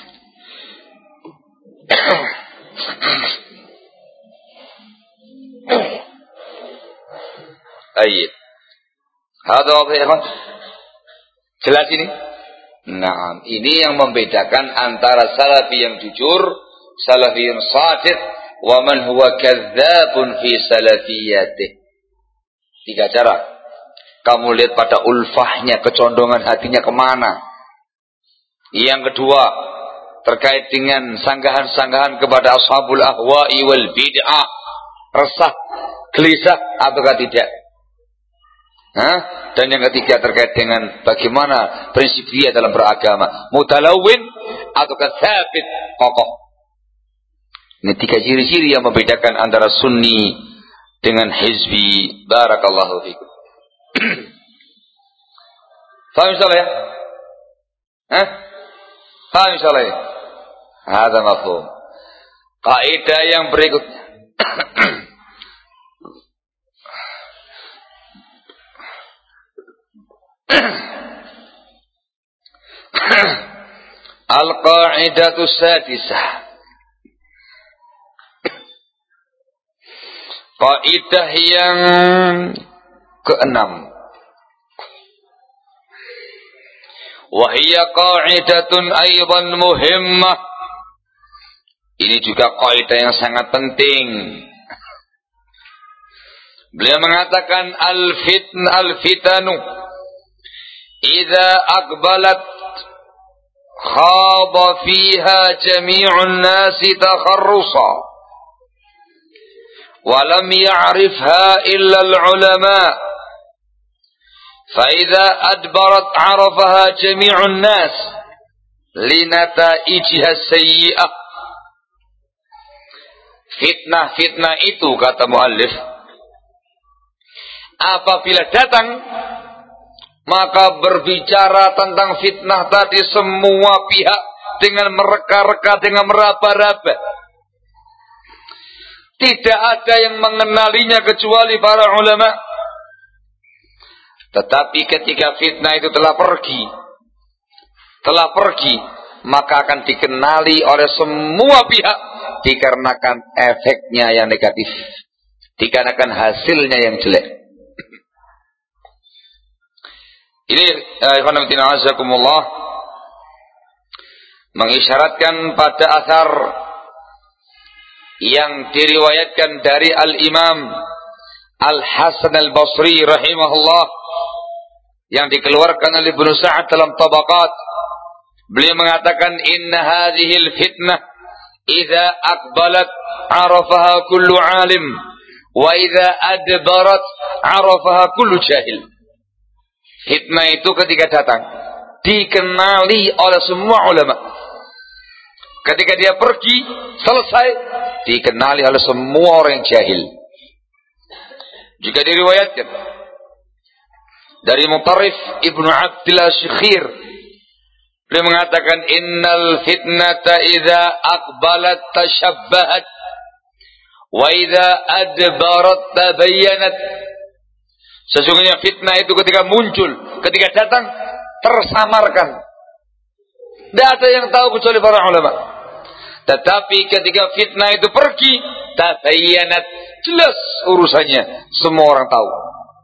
Ayyib. Hada wadih ya, jelas ini? Nah, ini yang membedakan antara salafi yang jujur, salafi yang shadiq, wa man huwa kadzdzabun fi salafiyatih. Tiga cara. Kamu lihat pada ulfahnya, kecondongan hatinya kemana. Yang kedua, terkait dengan sanggahan-sanggahan kepada ashabul ahwa'i wal bid'ah, resah, gelisah ataukah tidak. Hah? Dan yang ketiga terkait dengan bagaimana prinsip dia dalam beragama, mutalawin ataukah tsabit, kokoh. Ini tiga ciri-ciri yang membedakan antara sunni dengan hizbi. Barakallahu fikum. Faham insyaallah ya? Hah? Faham insyaallah ya? Ada mafhum. Kaidah yang berikutnya. Al-qa'idatu sadisah. Kaidah yang keenam. Wahia qa'idatun aidan muhimmah. Ini juga kaidah yang sangat penting. Beliau mengatakan al-fitn al-fitanu idza aqbalat khaba fiha jami'un nasi takharrusa wa lam ya'rifha illa al-ulama. فإذا أدبرت عرفها جميع الناس لنتائجها السيئة. Fitnah-fitnah itu, kata muallif, apabila datang, maka berbicara tentang fitnah tadi semua pihak dengan mereka-reka, dengan meraba-raba. Tidak ada yang mengenalinya kecuali para ulama. Tetapi ketika fitnah itu telah pergi, telah pergi, maka akan dikenali oleh semua pihak dikarenakan efeknya yang negatif, dikarenakan hasilnya yang jelek. Ini ikhwan fillah azakumullah mengisyaratkan pada asar yang diriwayatkan dari Al-Imam Al-Hasan Al-Basri rahimahullah, yang dikeluarkan oleh Ibnu Sa'ad dalam Tabaqat. Beliau mengatakan inna hadhil fitnah idza aqbalat arafaha kullu alim wa idza adbarat arafaha kullu jahil. Fitnah itu ketika datang dikenali oleh semua ulama. Ketika dia pergi selesai dikenali oleh semua orang yang jahil. Juga diriwayatkan dari Mutarrif Ibnu Abdillah Syikhir, beliau mengatakan innal fitnata idza aqbalat tashabbahat wa idza adbarat tabayyanat. Sesungguhnya fitnah itu ketika muncul, ketika datang tersamarkan. Tidak ada yang tahu kecuali para ulama. Tetapi ketika fitnah itu pergi, tabayyanat, jelas urusannya, semua orang tahu.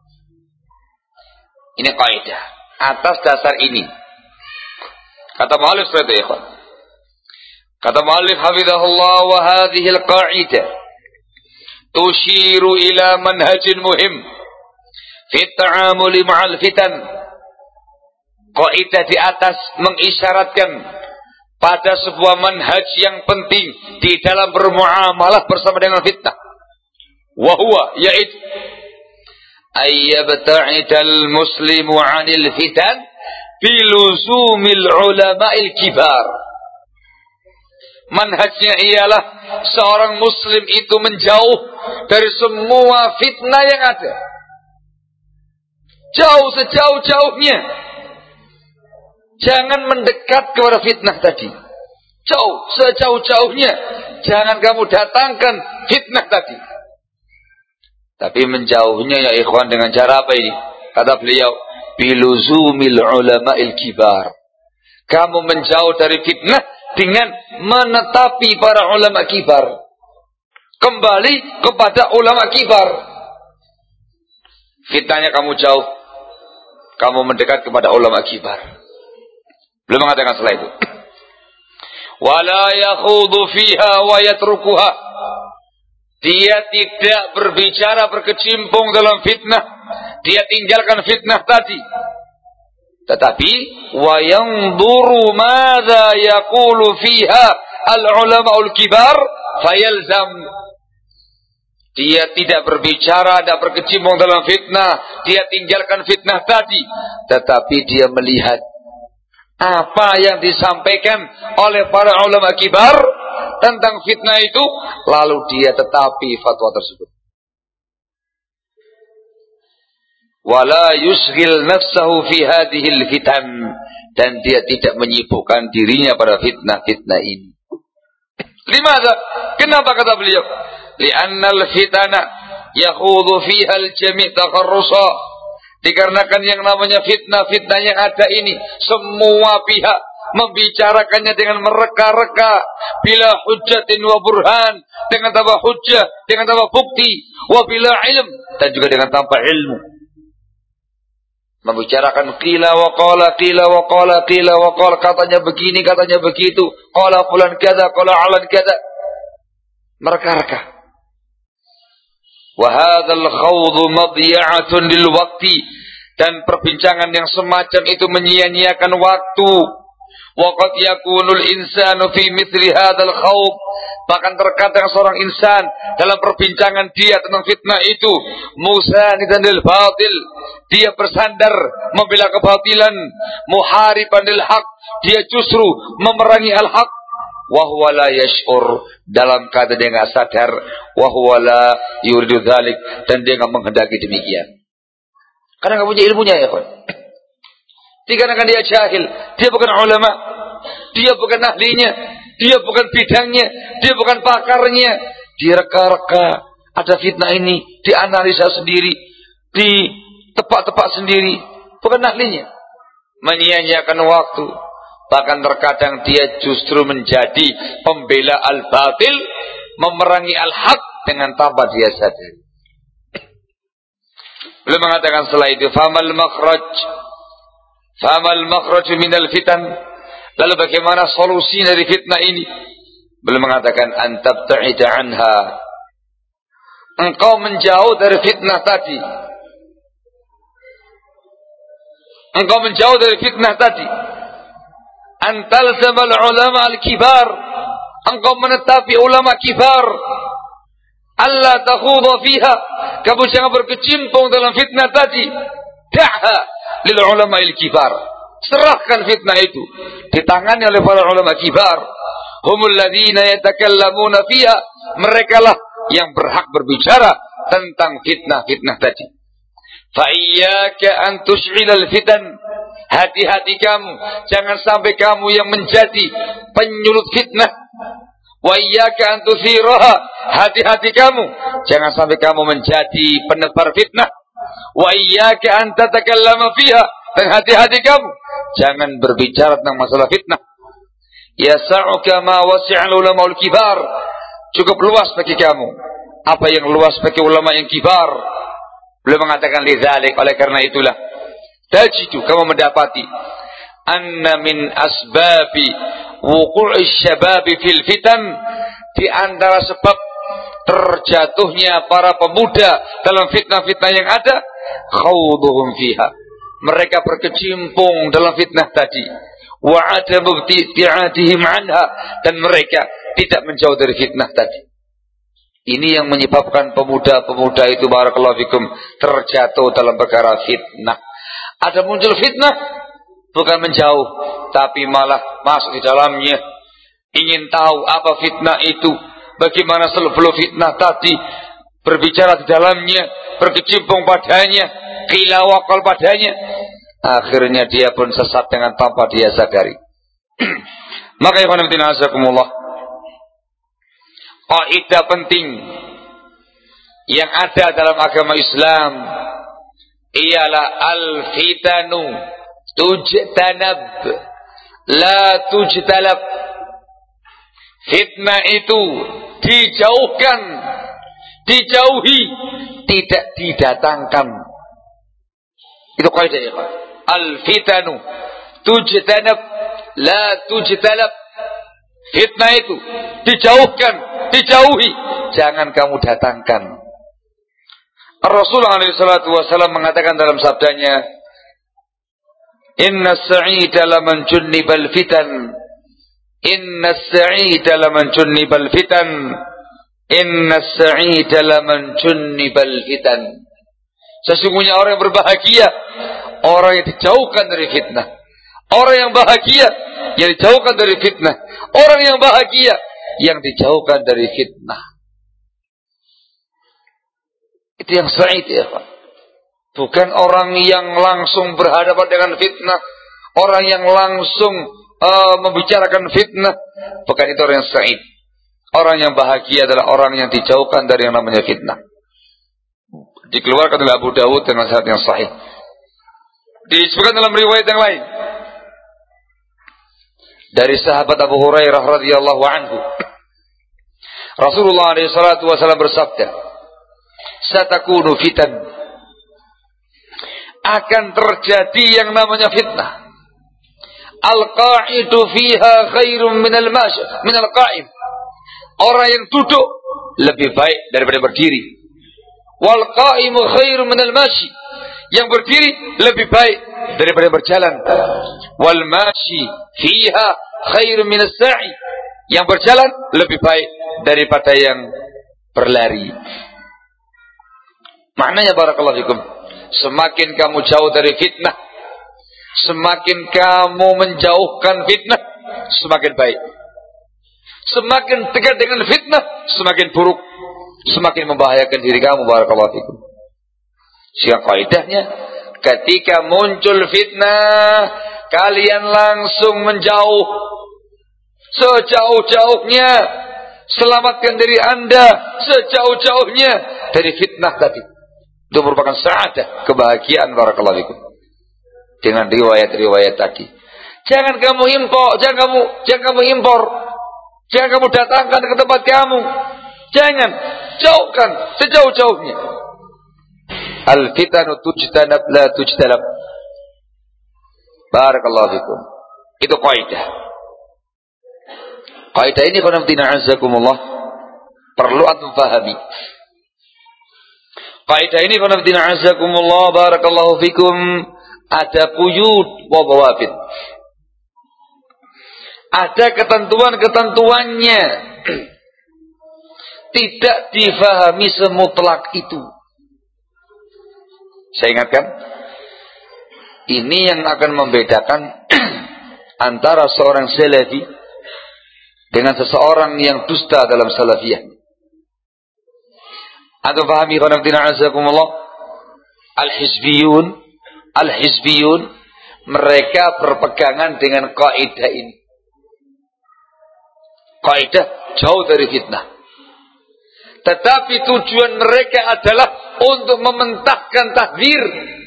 Ini kaidah. Atas dasar ini, kata muallif seperti itu, ikhwan. Kata muallif hafizahullah, wa hadhihi al-qa'idah tushiru ila manhajin muhim fi ta'amuli ma'al fitan. Kaidah di atas mengisyaratkan pada sebuah manhaj yang penting di dalam bermuamalah bersama dengan fitnah. Wa huwa yaitu ayyabta'idal muslimu 'anil fitan biluzumil ulama'il kibar. Manhajnya ialah seorang muslim itu menjauh dari semua fitnah yang ada. Jauh sejauh-jauhnya. Jangan mendekat kepada fitnah tadi. Jauh sejauh-jauhnya. Jangan kamu datangkan fitnah tadi. Tapi menjauhnya ya ikhwan dengan cara apa ini? Kata beliau, biluzumil ulama'il kibar. Kamu menjauh dari fitnah dengan menetapi para ulama kibar. Kembali kepada ulama kibar. Fitnahnya kamu jauh, kamu mendekat kepada ulama kibar. Belum mengatakan setelah itu. Wala yakhudu fiha wa yatrukuha. Dia tidak berbicara berkecimpung dalam fitnah. Dia tinggalkan fitnah tadi. Tetapi wa yanzuru madza yaqulu fiha al-ulama'ul kibar fayalzam. Dia tidak berbicara, tidak berkecimpung dalam fitnah, dia tinggalkan fitnah tadi, tetapi dia melihat apa yang disampaikan oleh para ulama kibar tentang fitnah itu, lalu dia tetapi fatwa tersebut. Wala yusghil nafsahu fi hadhil fitan, dan dia tidak menyibukkan dirinya pada fitnah-fitnah ini. Limadza? Kenapa kata beliau? Li'annal fitana yakhudhu fiha al-jami' taqarrusa. Dikarenakan yang namanya fitnah-fitnah yang ada ini, semua pihak membicarakannya dengan mereka-reka, bila hujjatin wa burhan, dengan tanpa hujjah, dengan tanpa bukti, wa bila ilm, dan juga dengan tanpa ilmu. Membicarakan qila wa qala, qila wa qala, qila wa qala, katanya begini, katanya begitu, qala fulan kada, qala alan kada, mereka-reka. Wa hadzal khawdhu madiya'atun lil waqti, dan perbincangan yang semacam itu menyia-nyiakan waktu. Wa qad yakunul insanu fi mithli hadzal khawd, bahkan terkadang seorang insan dalam perbincangan dia tentang fitnah itu musanidan lil batil, dia bersandar membela kebatilan, muhariban lil haq, dia justru memerangi al-haq, wa huwa la yash'ur, dalam keadaan dia enggak sadar, wa huwa la yuridu dzalik, dan dia enggak menghendaki demikian. Karena enggak punya ilmunya ya, Pak. Dikarenakan dia jahil, dia bukan ulama, dia bukan ahlinya, dia bukan bidangnya, dia bukan pakarnya. Direka-reka, ada fitnah ini, dianalisa sendiri, ditepak-tepak sendiri, bukan ahlinya. Menyia-nyiakan waktu. Bahkan terkadang dia justru menjadi pembela al-batil, memerangi al-haq dengan tanpa dia sadar. Beliau mengatakan setelah itu, famal makhraj, famal makhraj minal fitan, lalu bagaimana solusi dari fitnah ini? Beliau mengatakan antabta'ida anha, engkau menjauh dari fitnah tadi, engkau menjauh dari fitnah tadi. Antalzamal ulama al-kibar, engkau menetapi ulama kibar. Allah takhudha fiha, kamu jangan berkecimpung dalam fitnah tadi. Da'ha lil ulama al-kibar, serahkan fitnah itu ditangani oleh para ulama kibar. Humul ladzina yatakallamuna fiha, merekalah yang berhak berbicara tentang fitnah-fitnah tadi. Fa iyyaka an tush'ilal fitan, hati-hati kamu, jangan sampai kamu yang menjadi penyulut fitnah. Wa iyyaka an tuthiraha, hati-hati kamu, jangan sampai kamu menjadi penebar fitnah. Wa iyyaka an tatakallama fiha, dan hati-hati kamu, jangan berbicara tentang masalah fitnah. Yasa'uka ma wasi'al ulama'ul kibar, cukup luas bagi kamu apa yang luas bagi ulama yang kibar. Beliau mengatakan lidzalik, oleh karena itulah tajidu, kamu mendapati anna min asbabi wuqu'i syababi fil fitan, di antara sebab terjatuhnya para pemuda dalam fitnah-fitnah yang ada, khawduhum fiha, mereka berkecimpung dalam fitnah tadi, wa adamu ibti'adihim anha, dan mereka tidak menjauh dari fitnah tadi. Ini yang menyebabkan pemuda-pemuda itu barakallahu fikum terjatuh dalam perkara fitnah. Ada muncul fitnah, bukan menjauh, tapi malah masuk di dalamnya, ingin tahu apa fitnah itu, bagaimana seluk-beluk fitnah tadi, berbicara di dalamnya, berkecimpung padanya, qila waqal padanya. Akhirnya dia pun sesat dengan tanpa dia sadari. Maka ikhwan fillah azakumullah, kaidah penting yang ada dalam agama Islam ialah al-fitanu tujtanab la tujtalab. Fitnah itu dijauhkan, dijauhi, tidak didatangkan. Itu kaidah ya, Pak. Al-fitanu tujtanab la tujtalab. Fitnah itu dijauhkan, dijauhi, jangan kamu datangkan. Rasulullah alaihi salatu wasallam mengatakan dalam sabdanya, "Inna as-sa'ida laman junnibal fitan. Inna as-sa'ida laman junnibal fitan. Inna as-sa'ida laman junnibal fitan." Sesungguhnya orang yang berbahagia, orang yang dijauhkan dari fitnah. Orang yang bahagia yang dijauhkan dari fitnah. Orang yang bahagia yang dijauhkan dari fitnah. Itu yang sa'id ya Pak. Bukan orang yang langsung berhadapan dengan fitnah, orang yang langsung uh, membicarakan fitnah. Bukan itu orang yang sa'id. Orang yang bahagia adalah orang yang dijauhkan dari yang namanya fitnah. Dikeluarkan oleh Abu Dawud dengan sanad yang sahih. Disebutkan dalam riwayat yang lain dari sahabat Abu Hurairah radhiyallahu anhu, Rasulullah alaihi salatu wasallam bersabda, "Satakunu fitan." Akan terjadi yang namanya fitnah. Al-qa'idu fiha khairum minal mashi, minal qa'im. Orang yang duduk lebih baik daripada berdiri. Wal qa'imu khairum minal mashi. Yang berdiri lebih baik daripada berjalan. Wal mashi fiha khairum minas sa'i. Yang berjalan lebih baik daripada yang berlari. Maknanya barakallahu fikum, semakin kamu jauh dari fitnah, semakin kamu menjauhkan fitnah, semakin baik. Semakin dekat dengan fitnah, semakin buruk, semakin membahayakan diri kamu barakallahu fikum. Sehingga kaidahnya, ketika muncul fitnah, kalian langsung menjauh sejauh-jauhnya. Selamatkan diri anda sejauh-jauhnya dari fitnah tadi. Itu merupakan sa'adah, kebahagiaan barakallahu fikum. Dengan riwayat-riwayat tadi. Jangan kamu impor, jangan kamu jangan kamu impor. Jangan kamu datangkan ke tempat kamu. Jangan, jauhkan sejauh-jauhnya. Al-fitanu tujtanab la tujtalab. Barakallahu fikum. Itu kaidah. Kaidah ini qanamtina azzakumullah perlu antum fahami. Kaidah ini qanamtina azzakumullah barakallahu fikum ada quyud wa dhawabit. Ada ketentuan-ketentuannya. Tidak difahami semutlak itu. Saya ingatkan, ini yang akan membedakan antara seorang salafi dengan seseorang yang dusta dalam salafiyah. Anda fahami qanamtina azakumullah? Al-hizbiyun, al-hizbiyun, mereka berpegangan dengan kaidah ini. Kaidah jauh dari fitnah. Tetapi tujuan mereka adalah untuk mementahkan takdir.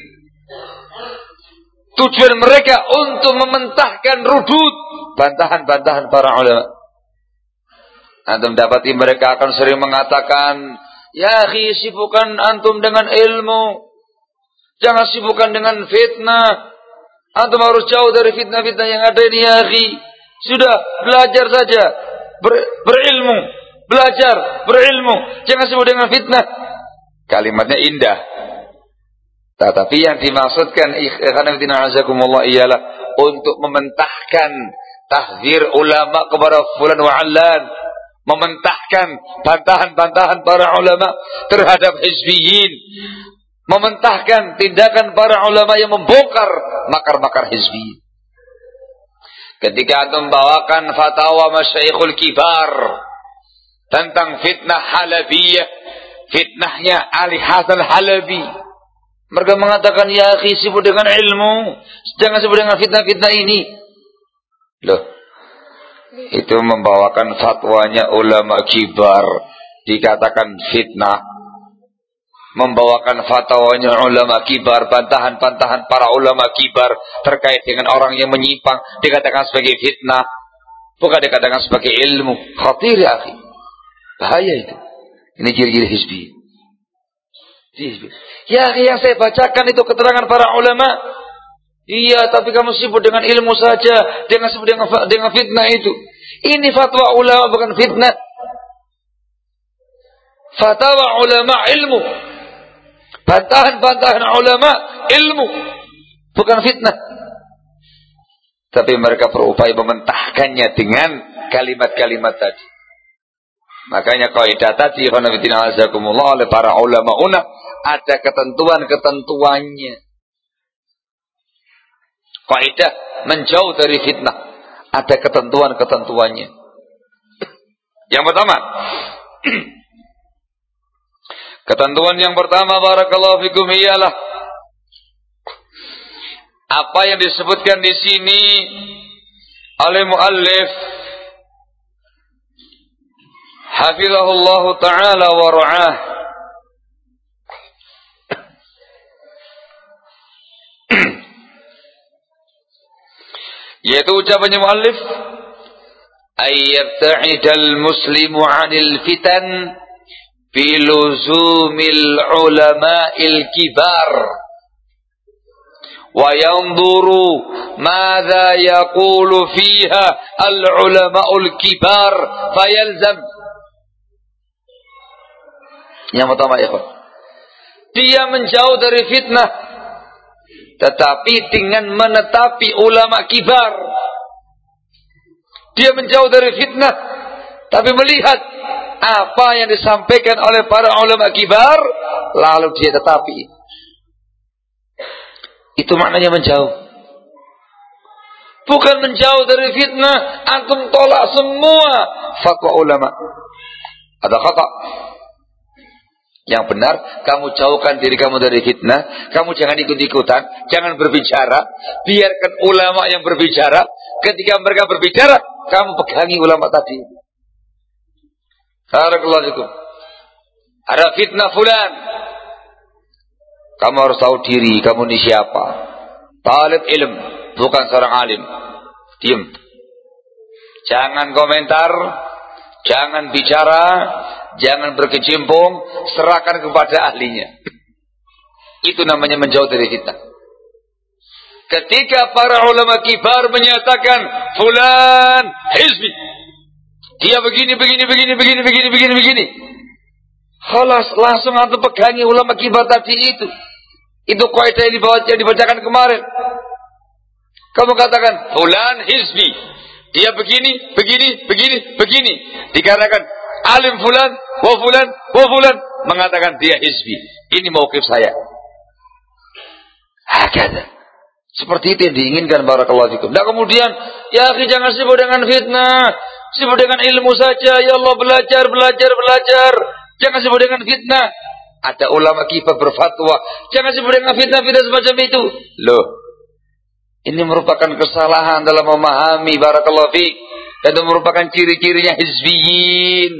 Tujuan mereka untuk mementahkan rudud, bantahan-bantahan para ulama. Antum dapati mereka akan sering mengatakan, ya akhi, sibukkan antum dengan ilmu, jangan sibukkan dengan fitnah. Antum harus jauh dari fitnah-fitnah yang ada ini ya akhi. Sudah, belajar saja, Ber, berilmu, belajar, berilmu. Jangan sibuk dengan fitnah. Kalimatnya indah. Tetapi yang dimaksudkan ikhwan fillah azakumullah ialah untuk mementahkan tahzir ulama kepada fulan wa allan, mementahkan bantahan-bantahan para ulama terhadap hizbiyin, mementahkan tindakan para ulama yang membongkar makar-makar hizbiyin. Ketika antum membawakan fatwa masyaikhul kibar tentang fitnah Halabiyah, fitnahnya Ali Hasan Halabi, mereka mengatakan, ya akhi, sibuk dengan ilmu, jangan sibuk dengan fitnah-fitnah ini. Loh, itu membawakan fatwanya ulama kibar dikatakan fitnah. Membawakan fatwanya ulama kibar, bantahan-bantahan para ulama kibar terkait dengan orang yang menyimpang dikatakan sebagai fitnah, bukan dikatakan sebagai ilmu. Khatir ya akhi, bahaya itu. Ini ciri-ciri hizbi. Ya akhi, yang saya bacakan itu keterangan para ulama. Iya, tapi kamu sibuk dengan ilmu saja, jangan sibuk dengan, dengan fitnah itu. Ini fatwa ulama bukan fitnah. Fatwa ulama ilmu, bantahan-bantahan ulama ilmu, bukan fitnah. Tapi mereka berupaya mementahkannya dengan kalimat-kalimat tadi. Makanya kaidah tadi oleh para ulama una ada ketentuan-ketentuannya. Kaidah menjauh dari fitnah ada ketentuan-ketentuannya. Yang pertama, ketentuan yang pertama barakallahu fikum ialah apa yang disebutkan di sini oleh muallif hafizahullah taala wa ra'ah, yaitu ucapannya muallif ayyabta'idal muslimu 'anil fitan biluzumil ulama'il kibar wa yanzuru madza yaqulu fiha al ulama'ul kibar fayalzam. Yang pertama, ikhwan, dia menjauh dari fitnah tetapi dengan menetapi ulama kibar. Dia menjauh dari fitnah tapi melihat apa yang disampaikan oleh para ulama kibar lalu dia tetapi. Itu maknanya menjauh. Bukan menjauh dari fitnah, antum tolak semua fatwa ulama. Ada kata. Yang benar, kamu jauhkan diri kamu dari fitnah. Kamu jangan ikut-ikutan, jangan berbicara. Biarkan ulama yang berbicara. Ketika mereka berbicara, kamu pegangi ulama tadi. Barakallahu. Ada fitnah fulan, kamu harus tahu diri, kamu ini siapa. Talib ilm, bukan seorang alim. Diam. Jangan komentar, jangan bicara, jangan berkecimpung, serahkan kepada ahlinya. Itu namanya menjauh dari fitnah. Ketika para ulama kibar menyatakan fulan hizbi, dia begini, begini, begini, begini, begini, begini, begini. Khalas, langsung antum pegangi ulama kibar tadi itu. Itu kaidah yang dibawa, yang dibacakan kemarin. Kamu katakan fulan hizbi, dia begini, begini, begini, begini. Dikarenakan alim fulan, wa fulan, wa fulan mengatakan dia hizbi. Ini mauqif saya. Hakada. Seperti itu yang diinginkan barakallahu fikum. Nah kemudian, ya akhi, jangan sibuk dengan fitnah, sibuk dengan ilmu saja. Ya Allah, belajar, belajar, belajar. Jangan sibuk dengan fitnah. Ada ulama kibar berfatwa, jangan sibuk dengan fitnah-fitnah semacam itu. Loh, ini merupakan kesalahan dalam memahami barakallahu fik, dan itu merupakan ciri-cirinya hizbiyin.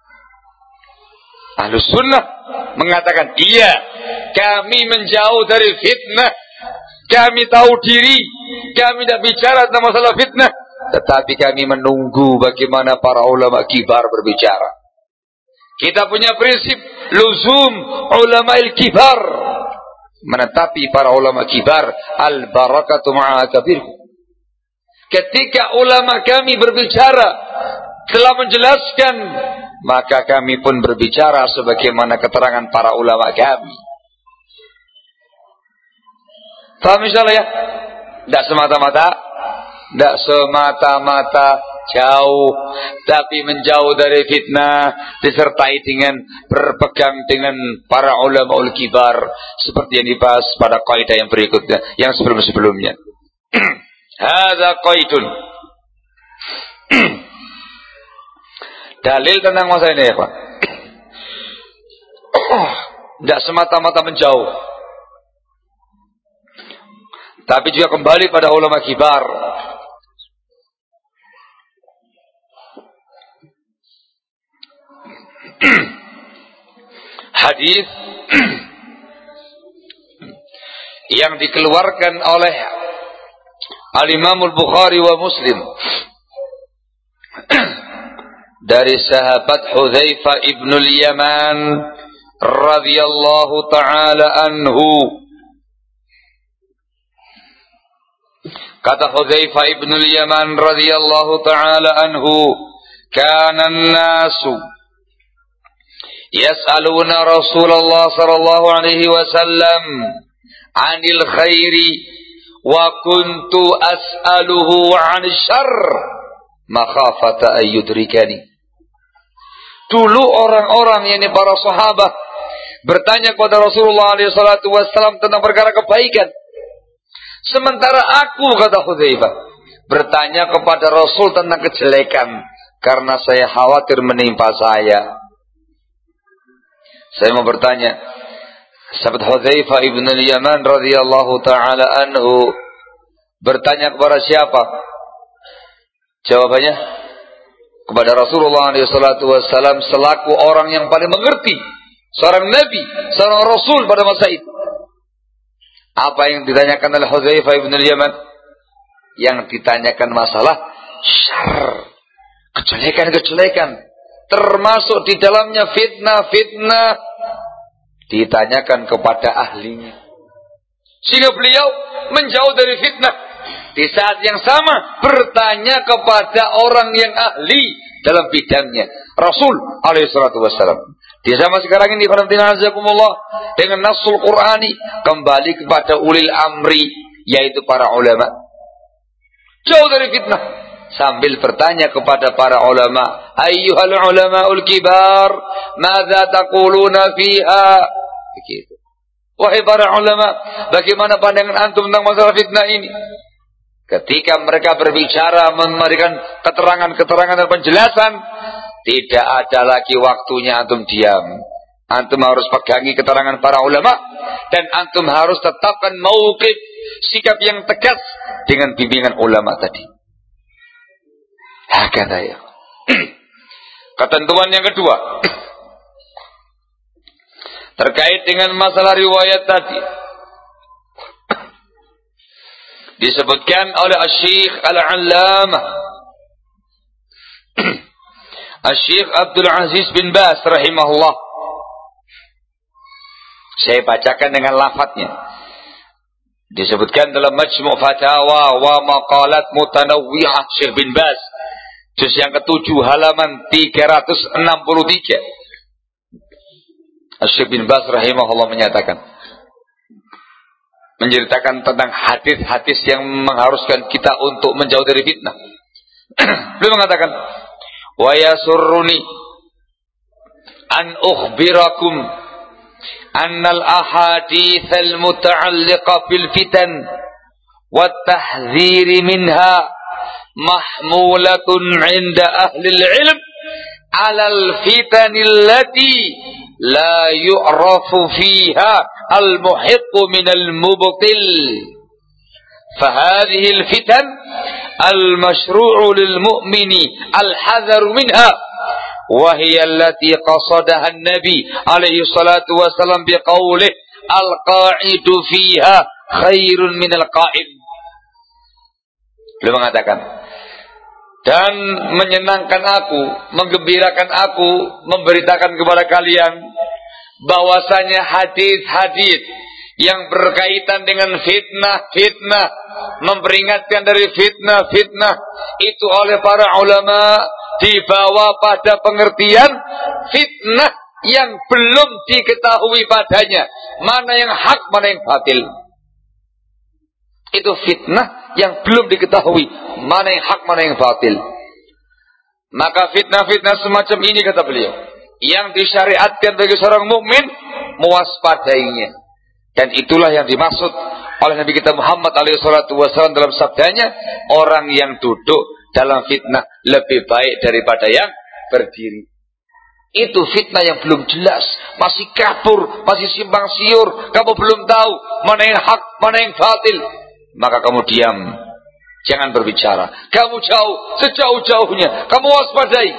Ahlus sunnah mengatakan, iya, kami menjauh dari fitnah. Kami tahu diri, kami tidak bicara tentang masalah fitnah, tetapi kami menunggu bagaimana para ulama kibar berbicara. Kita punya prinsip luzum ulama'il kibar, menetapi para ulama kibar, al barakatu ma'a kabirku. Ketika ulama kami berbicara, telah menjelaskan maka kami pun berbicara sebagaimana keterangan para ulama kami. Paham insyaallah ya? Tidak semata-mata, tidak semata-mata jauh, tapi menjauh dari fitnah disertai dengan berpegang dengan para ulama ul kibar seperti yang dibahas pada kaidah yang berikutnya, yang sebelum-sebelumnya. Hadza qaidun. Dalil tentang masalah ini ya Pak. Tidak semata-mata menjauh, tapi juga kembali pada ulama kibar. Hadis yang dikeluarkan oleh Al-Imam Al-Bukhari wa Muslim dari sahabat Hudzaifah ibn al-Yaman radhiyallahu ta'ala anhu. Kata Hudzaifah ibn al-Yaman radhiyallahu ta'ala anhu, kana an-nasu yas'aluna Rasulullah sallallahu alaihi wasallam 'anil khairi wa kuntu as'aluhu 'anil syarr makhafata ayyudrikani. Dulu orang-orang, yakni para sahabat, bertanya kepada Rasulullah alaihi salatu wasallam tentang perkara kebaikan. Sementara aku, kata Hudzaifah, bertanya kepada Rasul tentang kejelekan karena saya khawatir menimpa saya. Saya mau bertanya, sahabat Hudzaifah ibn al-Yaman radhiyallahu taala anhu bertanya kepada siapa? Jawabannya kepada Rasulullah shallallahu alaihi wasallam selaku orang yang paling mengerti, seorang nabi, seorang rasul pada masa itu. Apa yang ditanyakan oleh Hudzaifah ibn al-Yaman? Yang ditanyakan masalah syarr, kejelekan-kejelekan, termasuk di dalamnya fitnah-fitnah, ditanyakan kepada ahlinya, sehingga beliau menjauh dari fitnah. Di saat yang sama bertanya kepada orang yang ahli dalam bidangnya, Rasul alaihi salatu wassalam. Di zaman sekarang ini dengan nasul Qur'ani kembali kepada ulil amri, yaitu para ulama, jauh dari fitnah, sambil bertanya kepada para ulama, ayyuhal ulamaul kibar, madza taquluna fiha? Begitu. Wahai para ulama, bagaimana pandangan antum tentang masalah fitnah ini? Ketika mereka berbicara, memberikan keterangan-keterangan dan penjelasan, tidak ada lagi waktunya antum diam. Antum harus pegangi keterangan para ulama, dan antum harus tetapkan mauqif, sikap yang tegas dengan bimbingan ulama tadi. Hakata ya. Ketentuan yang kedua terkait dengan masalah riwayat tadi, disebutkan oleh Asy-Syaikh Al-Allamah Asy-Syaikh Abdul Aziz bin Baz rahimahullah. Saya bacakan dengan lafadznya. Disebutkan dalam Majmu' Fatawa wa Maqalat Mutanawwi'ah Syekh bin Baz, juz yang ketujuh halaman tiga ratus enam puluh tiga. Syekh bin Baz rahimahullah menyatakan, menceritakan tentang hadis-hadis yang mengharuskan kita untuk menjauh dari fitnah. Beliau mengatakan, wa yasurruni an ukhbirakum annal ahaditsal muta'alliqa bil fitan wat tahdzir minha mahmulatun 'inda ahli al-'ilm 'ala al-fitanil lati la yu'rafu fiha al-muhiq min al-mubtil. فهذه الفتن المشروع للمؤمن الحذر منها وهي التي قصدها النبي عليه الصلاة والسلام بقوله القاعد فيها خير من القائم. Beliau mengatakan, dan menyenangkan aku, menggembirakan aku, memberitakan kepada kalian bahwasanya hadis-hadis yang berkaitan dengan fitnah-fitnah, memperingatkan dari fitnah-fitnah itu oleh para ulama dibawa pada pengertian fitnah yang belum diketahui padanya mana yang hak, mana yang batil. Itu fitnah yang belum diketahui mana yang hak, mana yang batil. Maka fitnah-fitnah semacam ini, kata beliau, yang disyariatkan bagi seorang mukmin mewaspadainya. Dan itulah yang dimaksud oleh Nabi kita Muhammad alaihi salatu wasallam dalam sabdanya, orang yang duduk dalam fitnah lebih baik daripada yang berdiri. Itu fitnah yang belum jelas, masih kabur, masih simpang siur, kamu belum tahu mana yang hak, mana yang batil. Maka kamu diam, jangan berbicara. Kamu jauh, sejauh-jauhnya kamu waspadai.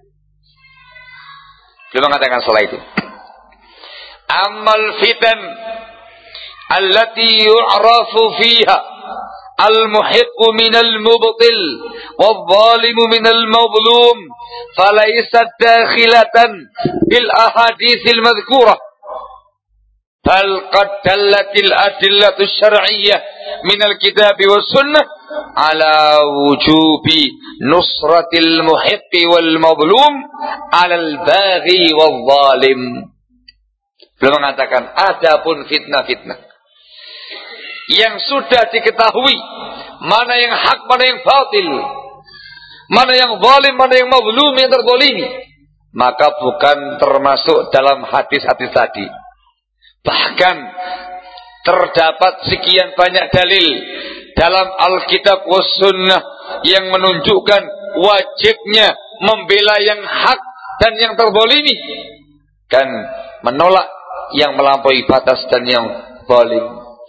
Beliau mengatakan setelah itu, amal fitan allati yu'rafu fiha al-muhiqqu minal mubtil wal-zalimu minal mazlum falaysat dakhilatan bil ahaditsil madhkurah bal qad dallatil adillatu syar'iyyah minal kitabi was sunnah ala wujubi nusratil muhiqqi wal mazlum alal baghi wal zalim. Beliau mengatakan, adapun fitnah-fitnah yang sudah diketahui mana yang hak, mana yang batil, mana yang zalim, mana yang mazlum, yang terzalimi, maka bukan termasuk dalam hadis-hadis tadi. Bahkan terdapat sekian banyak dalil dalam Alkitab was Sunnah yang menunjukkan wajibnya membela yang hak dan yang terzalimi dan menolak yang melampaui batas dan yang zalim.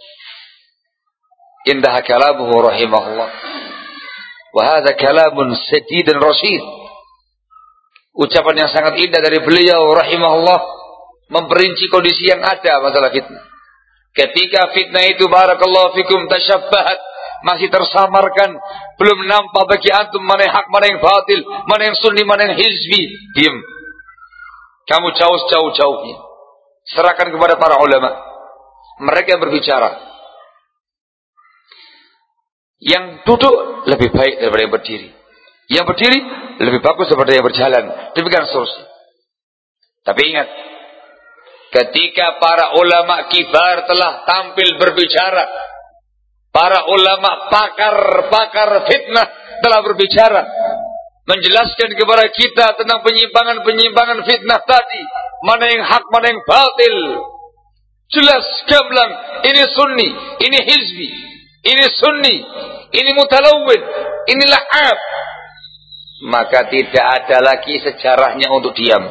Indah kalamuhu rahimahullah. Wa hadha kalamun sadid dan rasyid. Ucapan yang sangat indah dari beliau rahimahullah, memperinci kondisi yang ada masalah fitnah. Ketika fitnah itu barakallahu fikum tasyabbahat, masih tersamarkan, belum nampak bagi antum mana yang hak, mana yang batil, mana yang sunni, mana yang hizbi, diam. Kamu jauh jauh-jauhnya. Serahkan kepada para ulama. Mereka yang berbicara. Yang duduk lebih baik daripada yang berdiri. Yang berdiri lebih bagus daripada yang berjalan. Demikian seterusnya. Tapi ingat, ketika para ulama kibar telah tampil berbicara, para ulama pakar-pakar fitnah telah berbicara, menjelaskan kepada kita tentang penyimpangan-penyimpangan fitnah tadi, mana yang hak, mana yang batil, jelas gamblang, ini sunni, ini hizbi, ini sunni, ini mutalawwin, ini la'ab. Maka tidak ada lagi sejarahnya untuk diam.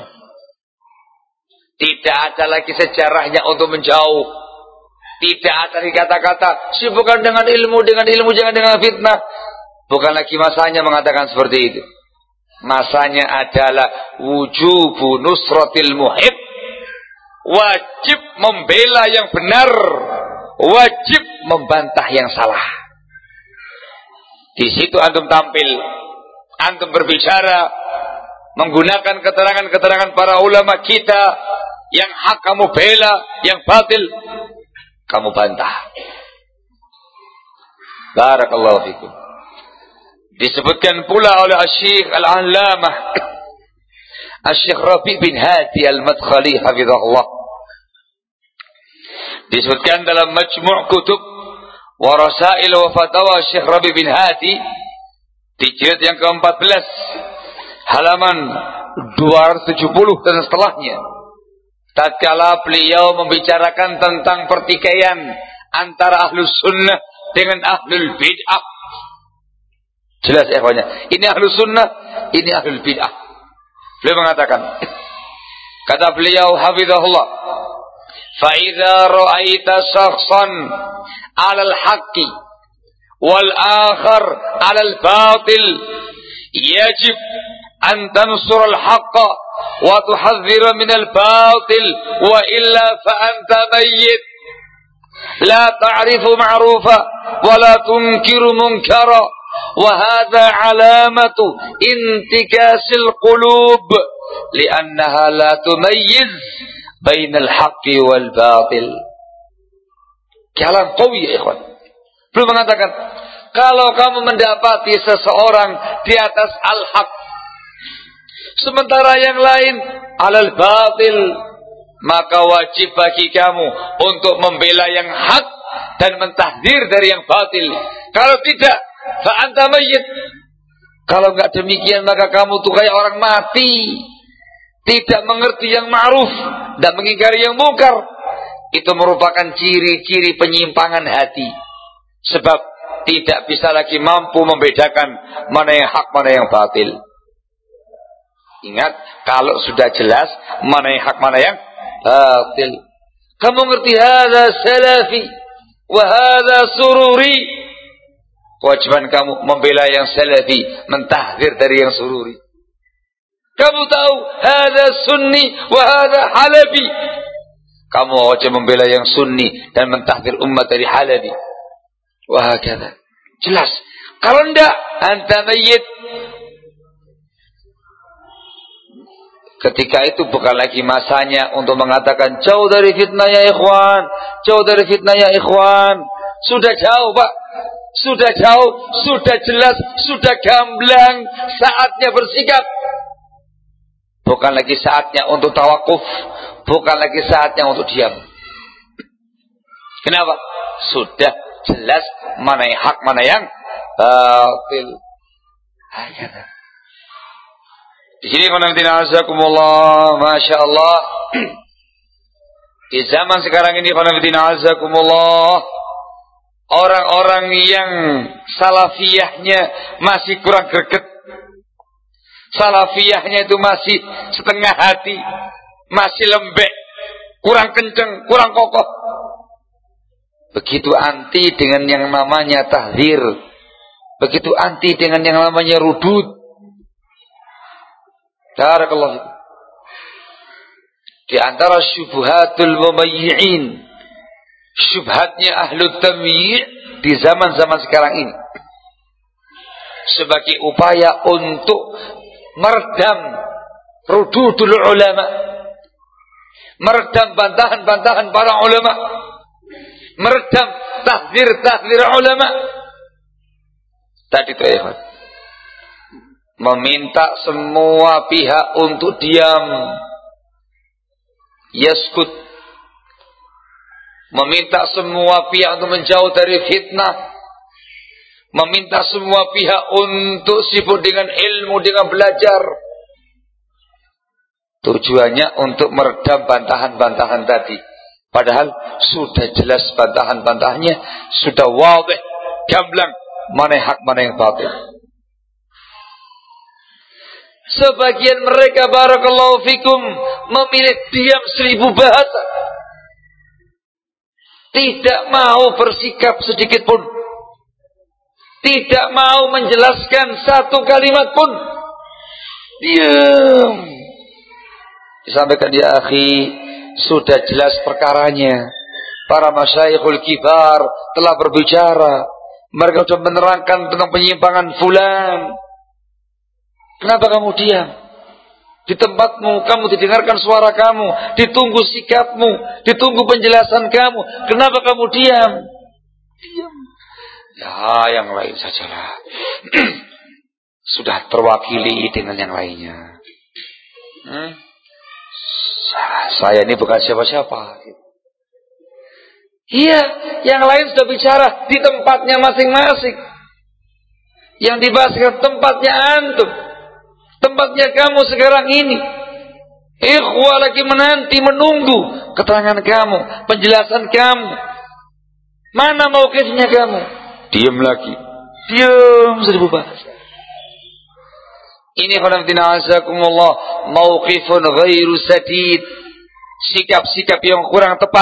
Tidak ada lagi sejarahnya untuk menjauh. Tidak ada lagi kata-kata sibukkan dengan ilmu, dengan ilmu, jangan dengan fitnah. Bukan lagi masanya mengatakan seperti itu. Masanya adalah wujubu nusratil muhib. Wajib membela yang benar, wajib membantah yang salah. Di situ antum tampil, antum berbicara, menggunakan keterangan-keterangan para ulama kita. Yang hak kamu bela, yang batil kamu bantah. Barakallahu fikum. Disebutkan pula oleh Asy-Syaikh Al-Allamah Asy-Syaikh Rabi' bin Hadi Al-Madkhali hafizahullah. Disebutkan dalam Majmu' Kutub wa Rasail wa Fatawa Syekh Rabi' bin Hadi di jilid yang keempat belas halaman dua ratus tujuh puluh dan setelahnya. Tatkala beliau membicarakan tentang pertikaian antara ahlus sunnah dengan ahlul bid'ah. Jelas ya kawannya. Ini ahlus sunnah, ini ahlul bid'ah. Beliau mengatakan, kata beliau hafizahullah, fa idza ra'aita shakhsan 'ala al-haqqi wal akhar 'ala al-batil yajib an tansur al-haqqa wa tuhadhdhira min al-batil wa illa fa anta mayyit la ta'rifu ma'rufa wa la tunkiru munkara wa hadha 'alamatu intikasil qulub li'annaha la tumayyiz bainal haqqi wal batil. Kalam qawi ya ikhwan. Belum mengatakan kalau kamu mendapati seseorang di atas al-haq, sementara yang lain alal batil, maka wajib bagi kamu untuk membela yang hak dan mentahdir dari yang batil. Kalau tidak, fa anta mayyit. Kalau enggak demikian, maka kamu tuh kayak orang mati, tidak mengerti yang ma'ruf dan mengingkari yang mungkar. Itu merupakan ciri-ciri penyimpangan hati. Sebab tidak bisa lagi mampu membedakan mana yang hak, mana yang batil. Ingat, kalau sudah jelas mana yang hak, mana yang batil. Kamu ngerti hadza salafi wa hadza sururi. Kewajiban kamu membela yang salafi, mentahdir dari yang sururi. Kamu tahu hadza sunni wa hadza halabi. Kamu wajib membela yang sunni dan mentahdir umat dari halabi. Wah, kata. Jelas. Kalau enggak, anta mayyit. Ketika itu bukan lagi masanya untuk mengatakan jauh dari fitnah ya ikhwan, jauh dari fitnah ya ikhwan. Sudah jauh, Pak. Sudah jauh, sudah jelas, sudah gamblang. Saatnya bersikap. Bukan lagi saatnya untuk tawakuf, bukan lagi saatnya untuk diam. Kenapa? Sudah jelas mana yang hak, mana yang batil. Ayo. Di sini qanamtina azakumullah, masya Allah. Di zaman sekarang ini qanamtina azakumullah, orang-orang yang salafiyahnya masih kurang greget, salafiyahnya itu masih setengah hati, masih lembek, kurang kenceng, kurang kokoh. Begitu anti dengan yang namanya tahdzir, begitu anti dengan yang namanya rudud. Barakallahu. Di antara syubhatul mumayyi'in, syubhatnya ahlu tamyi' di zaman-zaman sekarang ini, sebagai upaya untuk meredam rududul ulama, meredam bantahan-bantahan para ulama, meredam tahdzir-tahdzir ulama. Tadi itu ya, meminta semua pihak untuk diam, yaskut, meminta semua pihak untuk menjauh dari fitnah, meminta semua pihak untuk sibuk dengan ilmu, dengan belajar. Tujuannya untuk meredam bantahan-bantahan tadi. Padahal sudah jelas bantahan-bantahannya, sudah wadih, gamblang, mana yang hak, mana yang batil. Sebagian mereka barakallahu fikum memilih diam seribu bahasa, tidak mau bersikap sedikit pun, tidak mau menjelaskan satu kalimat pun, diam. Disampaikan ya akhi, sudah jelas perkaranya. Para masyayikhul kibar telah berbicara, mereka sudah menerangkan tentang penyimpangan fulan. Kenapa kamu diam? Di tempatmu, kamu didengarkan suara kamu, ditunggu sikapmu, ditunggu penjelasan kamu. Kenapa kamu diam? Diam. Ya, yang lain sajalah. Sudah terwakili dengan yang lainnya. Hmm? Saya ini bukan siapa-siapa. Iya, yang lain sudah bicara di tempatnya masing-masing. Yang dibahas ke tempatnya antum, tempatnya kamu sekarang ini. Ikhwah lagi menanti, menunggu keterangan kamu, penjelasan kamu. Mana mauqifnya kamu? Diam lagi. Diam seribu bahasa. Ini qanamtina azakumullah, mauqifun ghairu sadid, sikap-sikap yang kurang tepat.